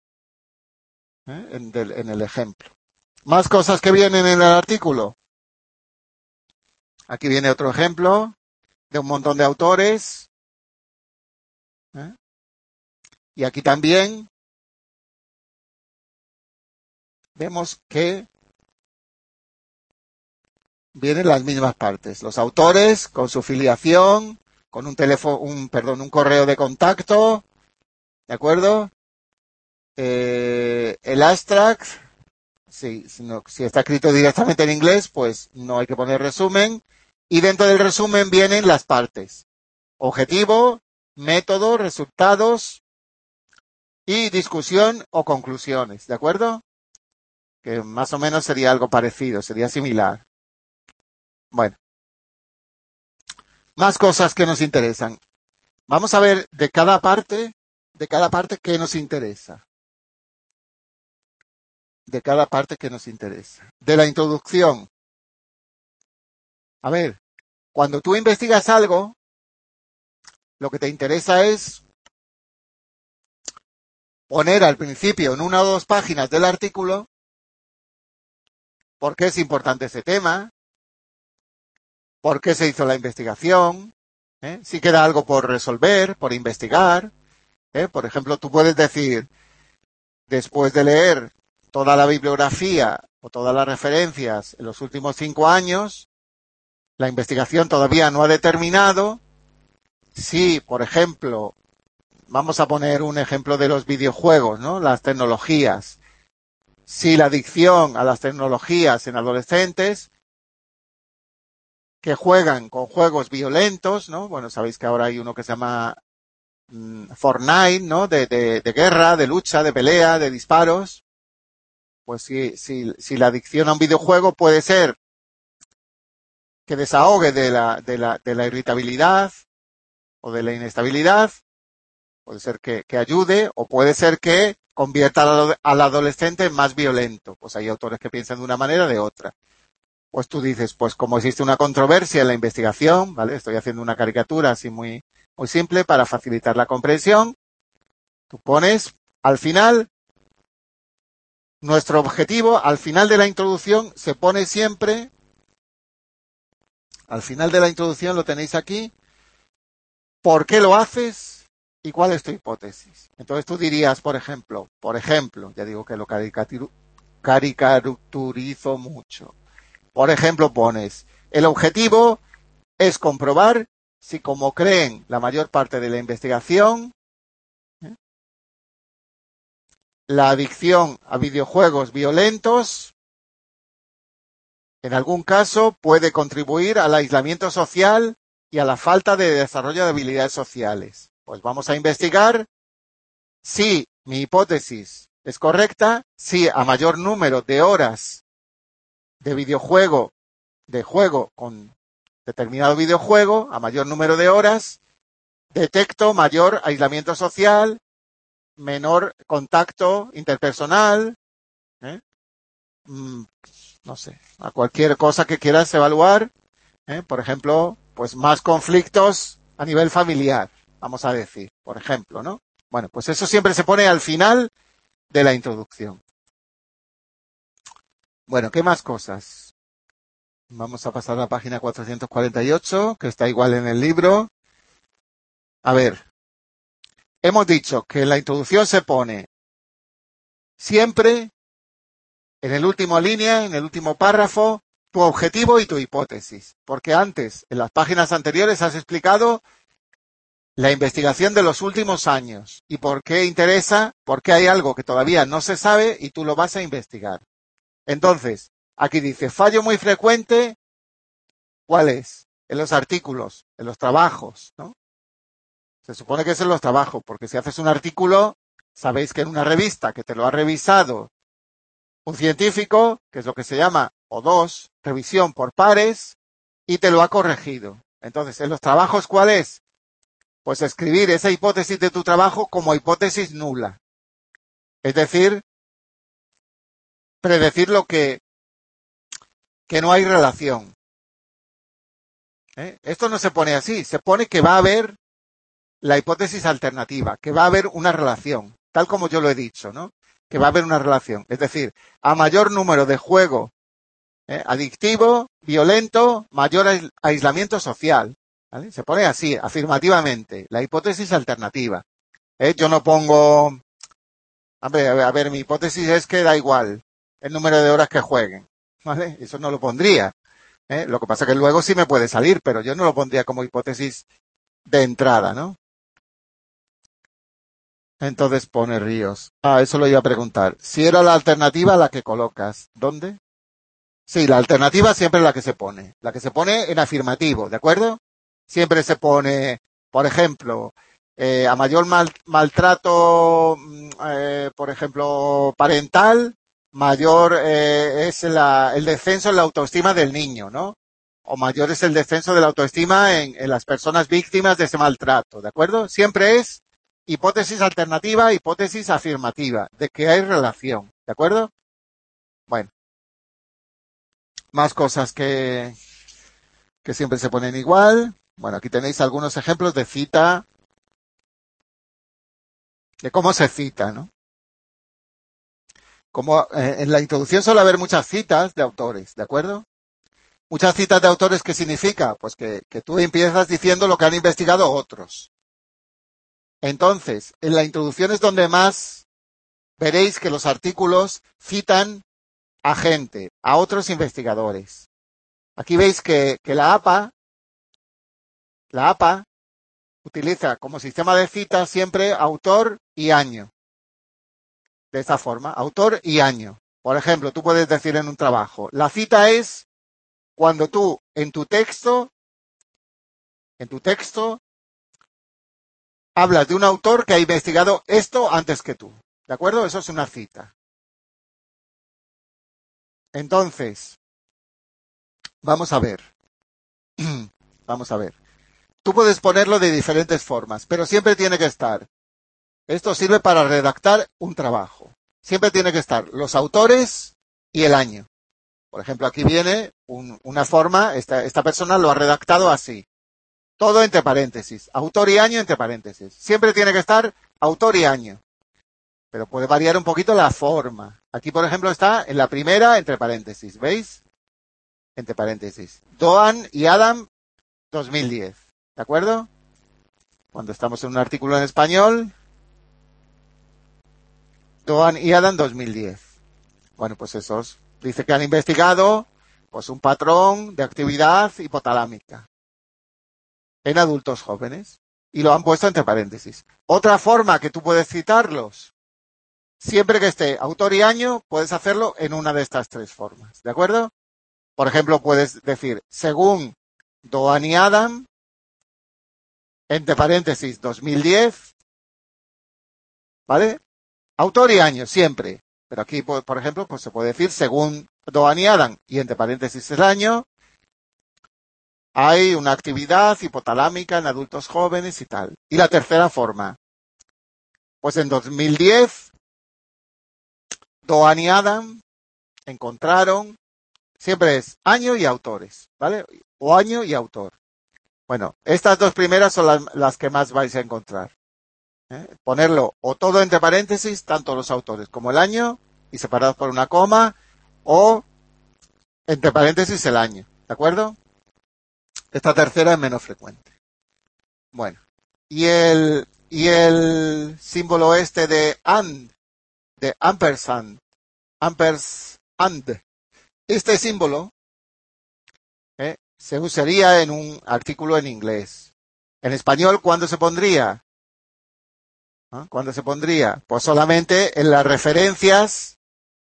en el ejemplo. Más cosas que vienen en el artículo. Aquí viene otro ejemplo de un montón de autores. Y aquí también vemos que vienen las mismas partes. Los autores con su filiación, con un teléfono, un correo de contacto, ¿de acuerdo? El abstract, si está escrito directamente en inglés, pues no hay que poner resumen. Y dentro del resumen vienen las partes. Objetivo, método, resultados, y discusión o conclusiones, ¿de acuerdo? Que más o menos sería algo parecido, sería similar. Bueno, más cosas que nos interesan. Vamos a ver de cada parte qué nos interesa. De cada parte que nos interesa. De la introducción. A ver, cuando tú investigas algo, lo que te interesa es poner al principio en 1 o 2 páginas del artículo por qué es importante ese tema, por qué se hizo la investigación, si queda algo por resolver, por investigar. Por ejemplo, tú puedes decir, después de leer toda la bibliografía o todas las referencias en los últimos 5 años, la investigación todavía no ha determinado si, por ejemplo, vamos a poner un ejemplo de los videojuegos, ¿no? Las tecnologías. Si la adicción a las tecnologías en adolescentes que juegan con juegos violentos, ¿no? Bueno, sabéis que ahora hay uno que se llama Fortnite, ¿no? De guerra, de lucha, de pelea, de disparos. Pues si la adicción a un videojuego puede ser que desahogue de la irritabilidad o de la inestabilidad, puede ser que ayude o puede ser que convierta al adolescente en más violento. Pues hay autores que piensan de una manera o de otra. Pues tú dices, pues como existe una controversia en la investigación, ¿vale? Estoy haciendo una caricatura así muy, muy simple para facilitar la comprensión. Tú pones al final, nuestro objetivo, al final de la introducción, se pone siempre, al final de la introducción lo tenéis aquí, ¿por qué lo haces y cuál es tu hipótesis? Entonces tú dirías, por ejemplo, ya digo que lo caricaturizo mucho. Por ejemplo, pones, el objetivo es comprobar si, como creen la mayor parte de la investigación, la adicción a videojuegos violentos, en algún caso, puede contribuir al aislamiento social y a la falta de desarrollo de habilidades sociales. Pues vamos a investigar si mi hipótesis es correcta, si a mayor número de horas de videojuego, de juego con determinado videojuego, a mayor número de horas, detecto mayor aislamiento social, menor contacto interpersonal, no sé, a cualquier cosa que quieras evaluar, por ejemplo, pues más conflictos a nivel familiar, vamos a decir, por ejemplo, ¿no? Bueno, pues eso siempre se pone al final de la introducción. Bueno, ¿qué más cosas? Vamos a pasar a la página 448, que está igual en el libro. A ver, hemos dicho que en la introducción se pone siempre en el último línea, en el último párrafo, tu objetivo y tu hipótesis. Porque antes, en las páginas anteriores, has explicado la investigación de los últimos años y por qué interesa, porque hay algo que todavía no se sabe y tú lo vas a investigar. Entonces, aquí dice, fallo muy frecuente, ¿cuál es? En los artículos, en los trabajos, ¿no? Se supone que es en los trabajos, porque si haces un artículo, sabéis que en una revista que te lo ha revisado un científico, que es lo que se llama, o dos, revisión por pares, y te lo ha corregido. Entonces, en los trabajos, ¿cuál es? Pues escribir esa hipótesis de tu trabajo como hipótesis nula. Es decir, predecir lo que no hay relación. Esto no se pone así, se pone que va a haber la hipótesis alternativa, que va a haber una relación, tal como yo lo he dicho, ¿no? Que va a haber una relación. Es decir, a mayor número de juego adictivo, violento, mayor aislamiento social. ¿Vale? Se pone así, afirmativamente, la hipótesis alternativa. Yo no pongo, hombre, a ver, mi hipótesis es que da igual el número de horas que jueguen. ¿Vale? Eso no lo pondría. Lo que pasa es que luego sí me puede salir, pero yo no lo pondría como hipótesis de entrada, ¿no? Entonces pone Ríos. Eso lo iba a preguntar. Si era la alternativa la que colocas, ¿dónde? Sí, la alternativa siempre es la que se pone. La que se pone en afirmativo, ¿de acuerdo? Siempre se pone, por ejemplo, A mayor maltrato, por ejemplo, parental, mayor es el descenso en la autoestima del niño, ¿no? O mayor es el descenso de la autoestima en las personas víctimas de ese maltrato, ¿de acuerdo? Siempre es hipótesis alternativa, hipótesis afirmativa, de que hay relación, ¿de acuerdo? Bueno, más cosas que siempre se ponen igual. Bueno, aquí tenéis algunos ejemplos de cita, de cómo se cita, ¿no? Como en la introducción suele haber muchas citas de autores, ¿de acuerdo? Muchas citas de autores, ¿qué significa? Pues que tú empiezas diciendo lo que han investigado otros. Entonces, en la introducción es donde más veréis que los artículos citan a gente, a otros investigadores. Aquí veis que la APA utiliza como sistema de cita siempre autor y año. De esta forma, autor y año. Por ejemplo, tú puedes decir en un trabajo, la cita es cuando tú en tu texto hablas de un autor que ha investigado esto antes que tú. ¿De acuerdo? Eso es una cita. Entonces, vamos a ver. Vamos a ver. Tú puedes ponerlo de diferentes formas, pero siempre tiene que estar. Esto sirve para redactar un trabajo. Siempre tiene que estar los autores y el año. Por ejemplo, aquí viene una forma, esta persona lo ha redactado así. Todo entre paréntesis. Autor y año entre paréntesis. Siempre tiene que estar autor y año. Pero puede variar un poquito la forma. Aquí, por ejemplo, está en la primera entre paréntesis. ¿Veis? Entre paréntesis. Doan y Adam 2010. ¿De acuerdo? Cuando estamos en un artículo en español, Doan y Adam 2010. Bueno, pues esos dice que han investigado pues un patrón de actividad hipotalámica en adultos jóvenes y lo han puesto entre paréntesis. Otra forma que tú puedes citarlos, siempre que esté autor y año, puedes hacerlo en una de estas tres formas, ¿de acuerdo? Por ejemplo, puedes decir, según Doan y Adam, entre paréntesis 2010, ¿vale? Autor y año, siempre. Pero aquí, por ejemplo, pues se puede decir según Doan y Adam, y entre paréntesis el año, hay una actividad hipotalámica en adultos jóvenes y tal. Y la tercera forma, pues en 2010, Doan y Adam encontraron, siempre es año y autores, ¿vale? O año y autor. Bueno, estas dos primeras son las que más vais a encontrar. Ponerlo o todo entre paréntesis, tanto los autores como el año, y separados por una coma, o entre paréntesis el año, ¿de acuerdo? Esta tercera es menos frecuente. Bueno, y el símbolo este de ampersand, este símbolo se usaría en un artículo en inglés. En español, ¿cuándo se pondría? ¿Ah? ¿Cuándo se pondría? Pues solamente en las referencias,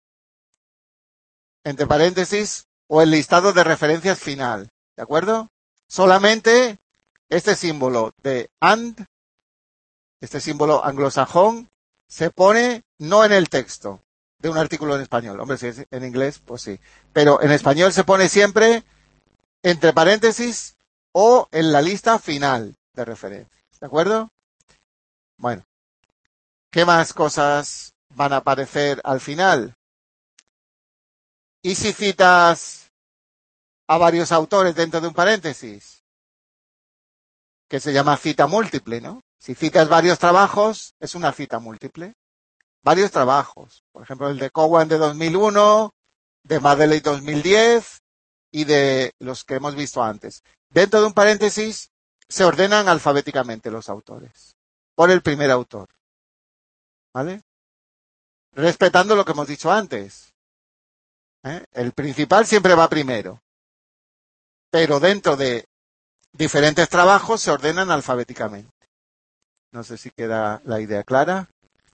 entre paréntesis, o el listado de referencias final. ¿De acuerdo? Solamente este símbolo de este símbolo anglosajón, se pone no en el texto de un artículo en español. Hombre, si es en inglés, pues sí. Pero en español se pone siempre entre paréntesis o en la lista final de referencias. ¿De acuerdo? Bueno. ¿Qué más cosas van a aparecer al final? ¿Y si citas a varios autores dentro de un paréntesis? Que se llama cita múltiple, ¿no? Si citas varios trabajos, es una cita múltiple. Varios trabajos. Por ejemplo, el de Cowan de 2001, de Madeley 2010 y de los que hemos visto antes. Dentro de un paréntesis se ordenan alfabéticamente los autores. Por el primer autor. ¿Vale? Respetando lo que hemos dicho antes. El principal siempre va primero. Pero dentro de diferentes trabajos se ordenan alfabéticamente. No sé si queda la idea clara.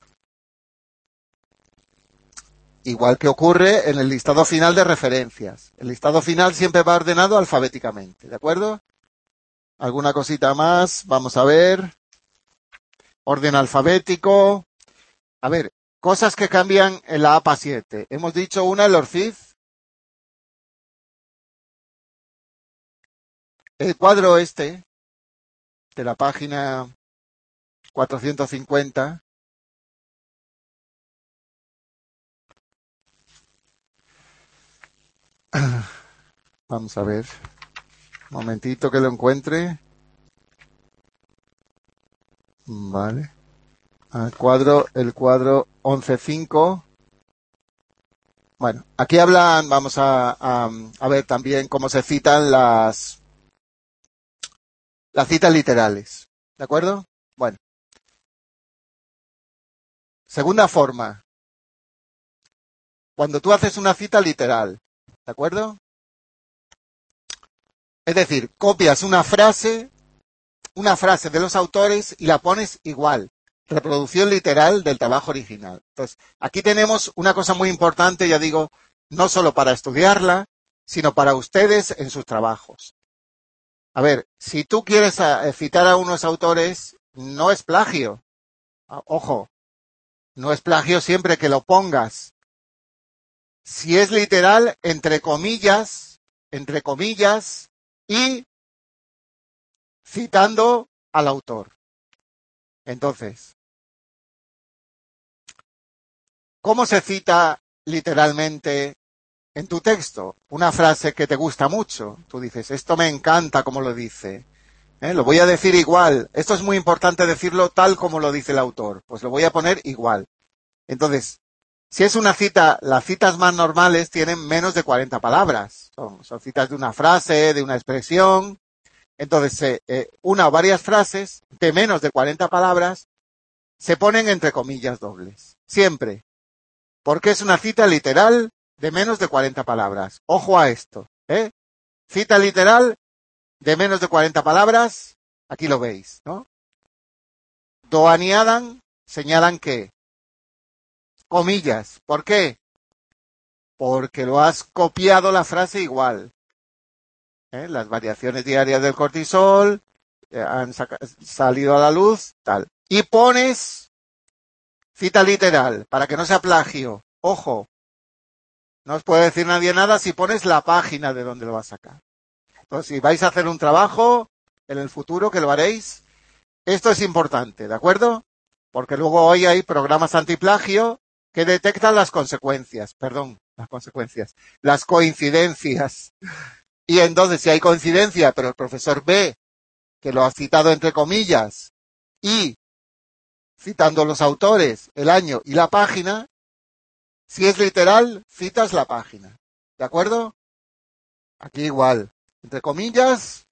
Igual que ocurre en el listado final de referencias. El listado final siempre va ordenado alfabéticamente. ¿De acuerdo? ¿Alguna cosita más? Vamos a ver. orden alfabético. A ver, cosas que cambian en la APA 7. Hemos dicho una, el ORCID. El cuadro este, de la página 450. Vamos a ver. Un momentito que lo encuentre. Vale. El cuadro 11.5. Bueno, aquí hablan, vamos a ver también cómo se citan las citas literales. ¿De acuerdo? Bueno. Segunda forma. Cuando tú haces una cita literal. ¿De acuerdo? Es decir, copias una frase de los autores y la pones igual. Reproducción literal del trabajo original. Entonces, aquí tenemos una cosa muy importante, ya digo, no solo para estudiarla, sino para ustedes en sus trabajos. A ver, si tú quieres citar a unos autores, no es plagio. Ojo, no es plagio siempre que lo pongas. Si es literal, entre comillas, y citando al autor. Entonces, ¿cómo se cita literalmente en tu texto? Una frase que te gusta mucho. Tú dices, esto me encanta como lo dice. Lo voy a decir igual. Esto es muy importante decirlo tal como lo dice el autor. Pues lo voy a poner igual. Entonces, si es una cita, las citas más normales tienen menos de 40 palabras. Son citas de una frase, de una expresión. Entonces, una o varias frases de menos de 40 palabras se ponen entre comillas dobles. Siempre. Porque es una cita literal de menos de 40 palabras. Ojo a esto. Cita literal de menos de 40 palabras. Aquí lo veis, ¿no? Doaniadan señalan que comillas. ¿Por qué? Porque lo has copiado la frase igual. Las variaciones diarias del cortisol han salido a la luz, tal. Y pones cita literal, para que no sea plagio. Ojo, no os puede decir nadie nada si pones la página de donde lo vas a sacar. Entonces, si vais a hacer un trabajo en el futuro, que lo haréis, esto es importante, ¿de acuerdo? Porque luego hoy hay programas antiplagio que detectan las consecuencias, las coincidencias. Y entonces, si hay coincidencia, pero el profesor ve que lo ha citado entre comillas y citando los autores, el año y la página, si es literal, citas la página. ¿De acuerdo? Aquí igual. Entre comillas,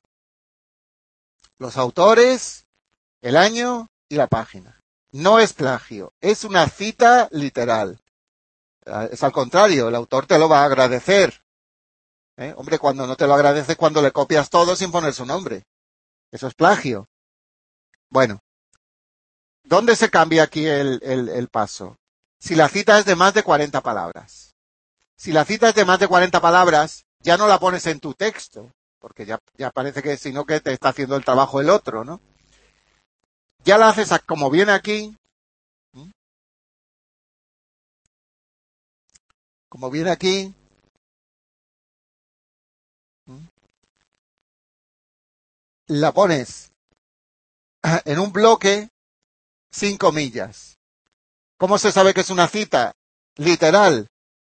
los autores, el año y la página. No es plagio, es una cita literal. Es al contrario, el autor te lo va a agradecer. Hombre, cuando no te lo agradece, cuando le copias todo sin poner su nombre. Eso es plagio. Bueno, ¿dónde se cambia aquí el paso? Si la cita es de más de 40 palabras. Si la cita es de más de 40 palabras, ya no la pones en tu texto, porque ya parece que sino que te está haciendo el trabajo el otro, ¿no? Ya la haces como viene aquí. Como viene aquí. La pones en un bloque sin comillas. ¿Cómo se sabe que es una cita? Literal.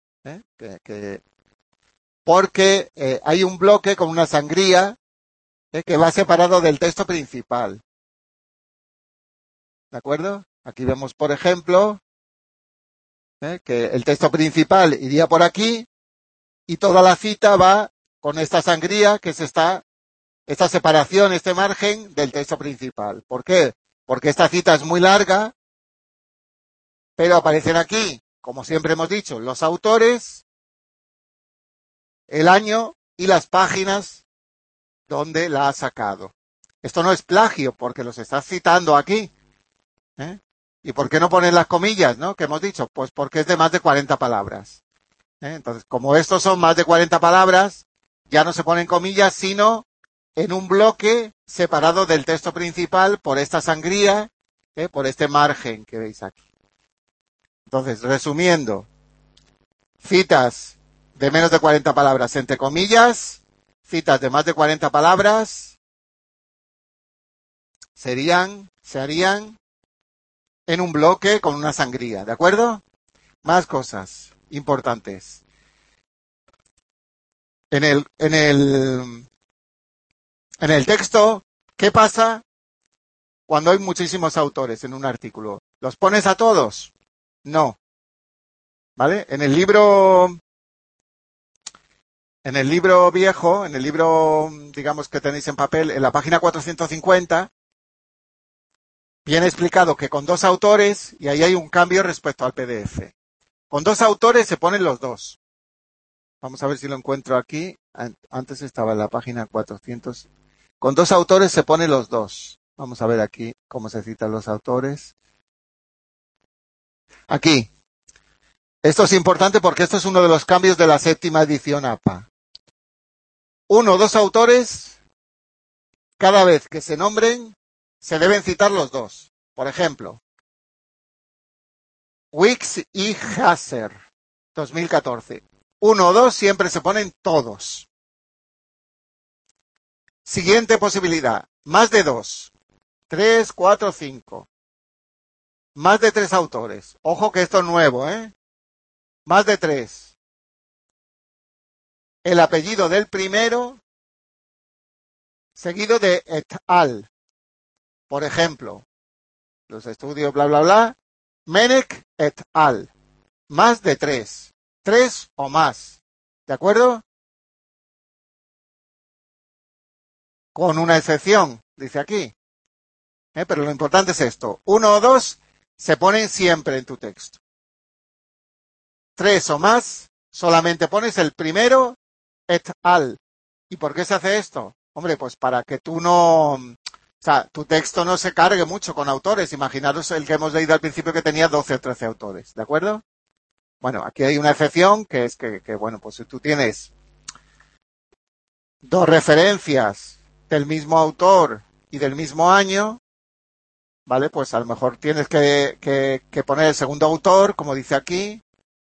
Porque hay un bloque con una sangría que va separado del texto principal. ¿De acuerdo? Aquí vemos, por ejemplo, que el texto principal iría por aquí y toda la cita va con esta sangría que es esta separación, este margen del texto principal. ¿Por qué? Porque esta cita es muy larga, pero aparecen aquí, como siempre hemos dicho, los autores, el año y las páginas donde la ha sacado. Esto no es plagio porque los estás citando aquí. ¿Y por qué no ponen las comillas, no? Que hemos dicho, pues porque es de más de 40 palabras. Entonces, como estos son más de 40 palabras, ya no se ponen comillas, sino en un bloque separado del texto principal por esta sangría por este margen que veis aquí. Entonces, resumiendo, citas de menos de 40 palabras, entre comillas, citas de más de 40 palabras, se harían en un bloque con una sangría, ¿de acuerdo? Más cosas importantes. En el texto, ¿qué pasa cuando hay muchísimos autores en un artículo? ¿Los pones a todos? No. ¿Vale? En el libro viejo, en el libro, digamos, que tenéis en papel, en la página 450, viene explicado que con 2 autores, y ahí hay un cambio respecto al PDF. Con 2 autores se ponen los dos. Vamos a ver si lo encuentro aquí. Antes estaba en la página 400. Con 2 autores se ponen los dos. Vamos a ver aquí cómo se citan los autores. Aquí. Esto es importante porque esto es uno de los cambios de la 7ª edición APA. 1 o 2 autores, cada vez que se nombren, se deben citar los dos. Por ejemplo, Wicks y Hasser, 2014. 1 o 2 siempre se ponen todos. Siguiente posibilidad, más de 2. 3, 4, 5. Más de 3 autores. Ojo que esto es nuevo, ¿eh? Más de 3. El apellido del primero, seguido de et al. Por ejemplo, los estudios bla, bla, bla. Menech et al. Más de 3. 3 o más. ¿De acuerdo? Con una excepción, dice aquí. Pero lo importante es esto. 1 o 2 se ponen siempre en tu texto. 3 o más, solamente pones el primero et al. ¿Y por qué se hace esto? Hombre, pues para que tú no... O sea, tu texto no se cargue mucho con autores. Imaginaros el que hemos leído al principio que tenía 12 o 13 autores. ¿De acuerdo? Bueno, aquí hay una excepción que es que bueno, pues si tú tienes 2 referencias del mismo autor y del mismo año, ¿vale? Pues a lo mejor tienes que poner el segundo autor, como dice aquí,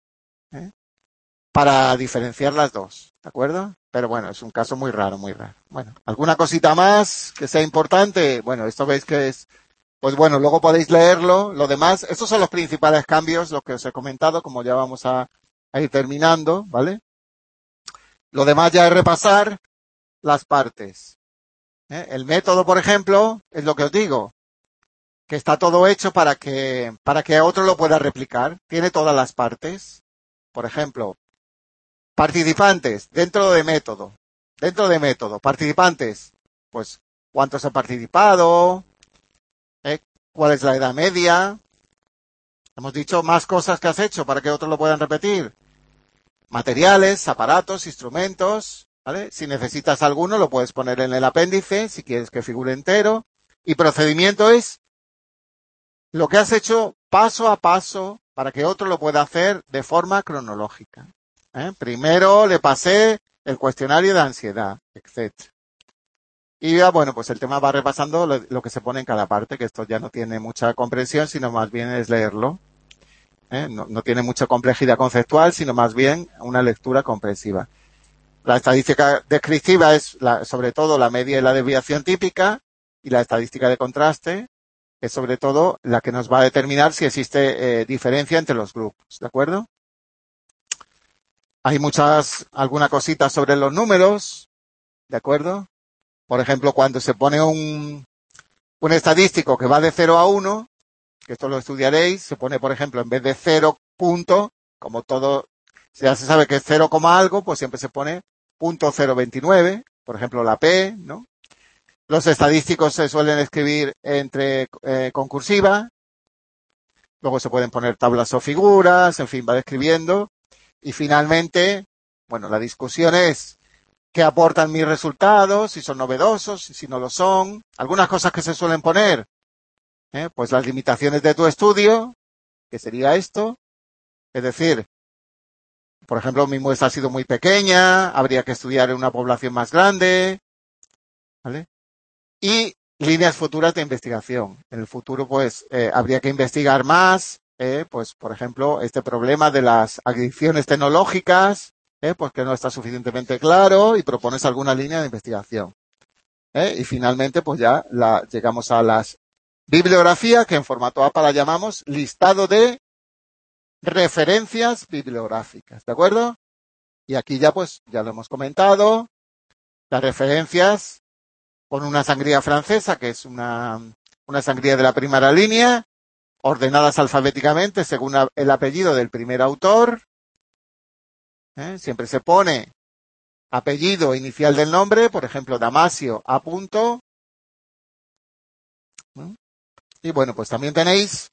para diferenciar las dos, ¿de acuerdo? Pero bueno, es un caso muy raro, muy raro. Bueno, ¿alguna cosita más que sea importante? Bueno, esto veis que es, pues bueno, luego podéis leerlo. Lo demás, estos son los principales cambios, lo que os he comentado, como ya vamos a ir terminando, ¿vale? Lo demás ya es repasar las partes. El método, por ejemplo, es lo que os digo, que está todo hecho para que otro lo pueda replicar. Tiene todas las partes. Por ejemplo, participantes, dentro de método. Participantes, pues, ¿cuántos han participado? ¿Cuál es la edad media? Hemos dicho más cosas que has hecho para que otros lo puedan repetir. Materiales, aparatos, instrumentos, ¿vale? Si necesitas alguno, lo puedes poner en el apéndice, si quieres que figure entero. Y procedimiento es lo que has hecho paso a paso para que otro lo pueda hacer de forma cronológica. Primero le pasé el cuestionario de ansiedad, etc. Y ya, bueno, pues el tema va repasando lo que se pone en cada parte, que esto ya no tiene mucha comprensión, sino más bien es leerlo. No tiene mucha complejidad conceptual, sino más bien una lectura comprensiva. La estadística descriptiva es sobre todo la media y la desviación típica, y la estadística de contraste es sobre todo la que nos va a determinar si existe diferencia entre los grupos, ¿de acuerdo? Hay alguna cosita sobre los números, ¿de acuerdo? Por ejemplo, cuando se pone un estadístico que va de 0 a 1, que esto lo estudiaréis, se pone, por ejemplo, en vez de 0 punto, como todo, ya se sabe que es 0, algo, pues siempre se pone punto 029, por ejemplo, la P, ¿no? Los estadísticos se suelen escribir con cursiva, luego se pueden poner tablas o figuras, en fin, va describiendo. Y finalmente, bueno, la discusión es qué aportan mis resultados, si son novedosos, si no lo son. Algunas cosas que se suelen poner, pues las limitaciones de tu estudio, que sería esto. Es decir, por ejemplo, mi muestra ha sido muy pequeña, habría que estudiar en una población más grande, ¿vale? Y líneas futuras de investigación. En el futuro, pues, habría que investigar más, pues, por ejemplo, este problema de las adicciones tecnológicas, pues que no está suficientemente claro y propones alguna línea de investigación. Y finalmente, pues ya llegamos a las bibliografías, que en formato APA la llamamos listado de referencias bibliográficas, ¿de acuerdo? Y aquí ya, pues, ya lo hemos comentado, las referencias con una sangría francesa, que es una sangría de la primera línea, ordenadas alfabéticamente según el apellido del primer autor. Siempre se pone apellido inicial del nombre, por ejemplo, Damasio A. Punto. Y bueno, pues también tenéis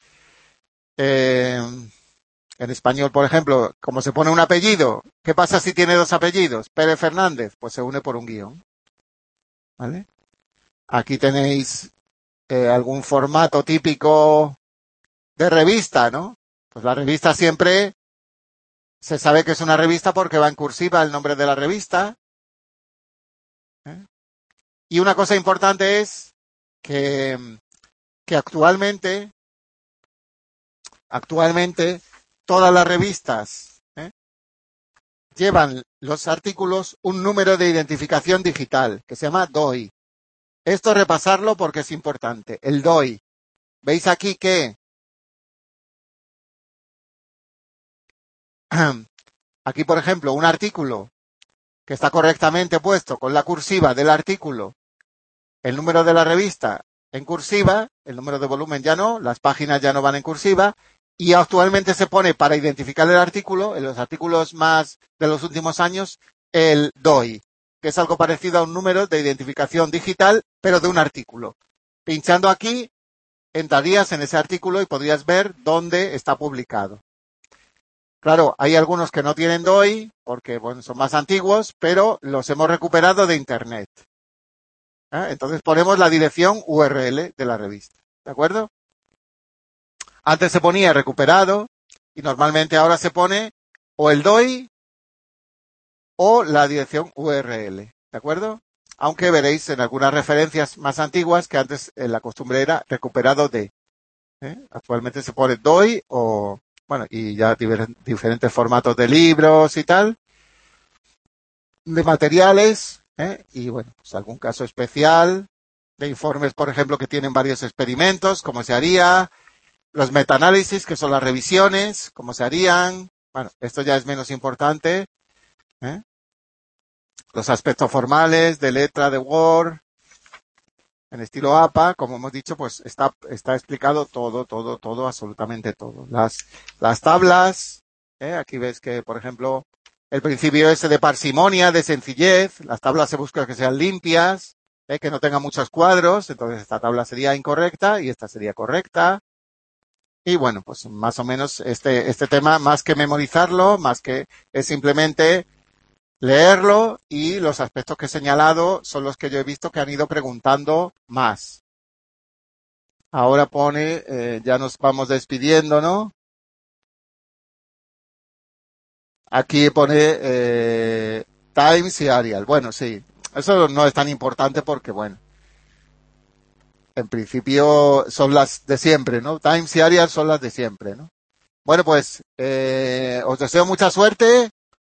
en español, por ejemplo, como se pone un apellido, ¿qué pasa si tiene dos apellidos? Pérez Fernández, pues se une por un guión. ¿Vale? Aquí tenéis algún formato típico de revista, ¿no? Pues la revista siempre se sabe que es una revista porque va en cursiva el nombre de la revista. Y una cosa importante es que actualmente todas las revistas llevan los artículos un número de identificación digital que se llama DOI. Esto repasarlo porque es importante. El DOI. ¿Veis aquí que aquí, por ejemplo, un artículo que está correctamente puesto con la cursiva del artículo, el número de la revista en cursiva, el número de volumen ya no, las páginas ya no van en cursiva, y actualmente se pone para identificar el artículo, en los artículos más de los últimos años, el DOI, que es algo parecido a un número de identificación digital, pero de un artículo. Pinchando aquí, entrarías en ese artículo y podrías ver dónde está publicado. Claro, hay algunos que no tienen DOI, porque bueno, son más antiguos, pero los hemos recuperado de Internet. Entonces ponemos la dirección URL de la revista. ¿De acuerdo? Antes se ponía recuperado y normalmente ahora se pone o el DOI o la dirección URL. ¿De acuerdo? Aunque veréis en algunas referencias más antiguas que antes la costumbre era recuperado de. Actualmente se pone DOI o, bueno, y ya diferentes formatos de libros y tal, de materiales, y bueno, pues algún caso especial de informes, por ejemplo, que tienen varios experimentos, cómo se haría, los metaanálisis, que son las revisiones, cómo se harían. Bueno, esto ya es menos importante. Los aspectos formales de letra, de Word, en estilo APA, como hemos dicho, pues está explicado todo, absolutamente todo. Las tablas, aquí ves que, por ejemplo, el principio ese de parsimonia, de sencillez, las tablas se buscan que sean limpias, que no tengan muchos cuadros, entonces esta tabla sería incorrecta y esta sería correcta. Y bueno, pues más o menos este tema, más que memorizarlo, más que es simplemente leerlo, y los aspectos que he señalado son los que yo he visto que han ido preguntando más. Ahora pone, ya nos vamos despidiendo, ¿no? Aquí pone Times y Arial. Bueno, sí, eso no es tan importante porque, bueno, en principio son las de siempre, ¿no? Times y Arial son las de siempre, ¿no? Bueno, pues os deseo mucha suerte.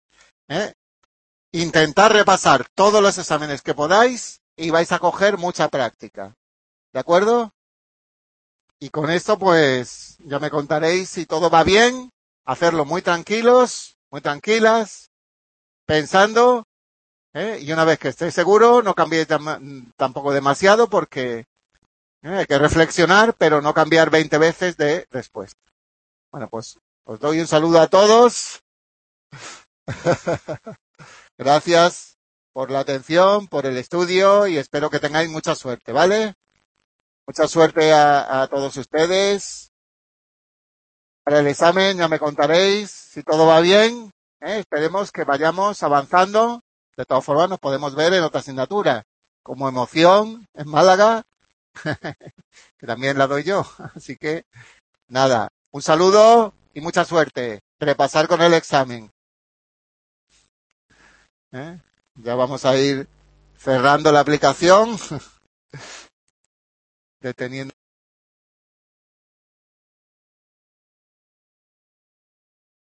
Intentad repasar todos los exámenes que podáis y vais a coger mucha práctica. ¿De acuerdo? Y con esto, pues, ya me contaréis si todo va bien, hacerlo muy tranquilos, muy tranquilas, pensando, y una vez que estéis seguros, no cambiéis tampoco demasiado porque hay que reflexionar, pero no cambiar 20 veces de respuesta. Bueno, pues os doy un saludo a todos. Gracias por la atención, por el estudio y espero que tengáis mucha suerte, ¿vale? Mucha suerte a todos ustedes. Para el examen ya me contaréis si todo va bien. Esperemos que vayamos avanzando. De todas formas, nos podemos ver en otra asignatura, como emoción en Málaga, que también la doy yo. Así que, nada, un saludo y mucha suerte. Repasar con el examen. Ya vamos a ir cerrando la aplicación. deteniendo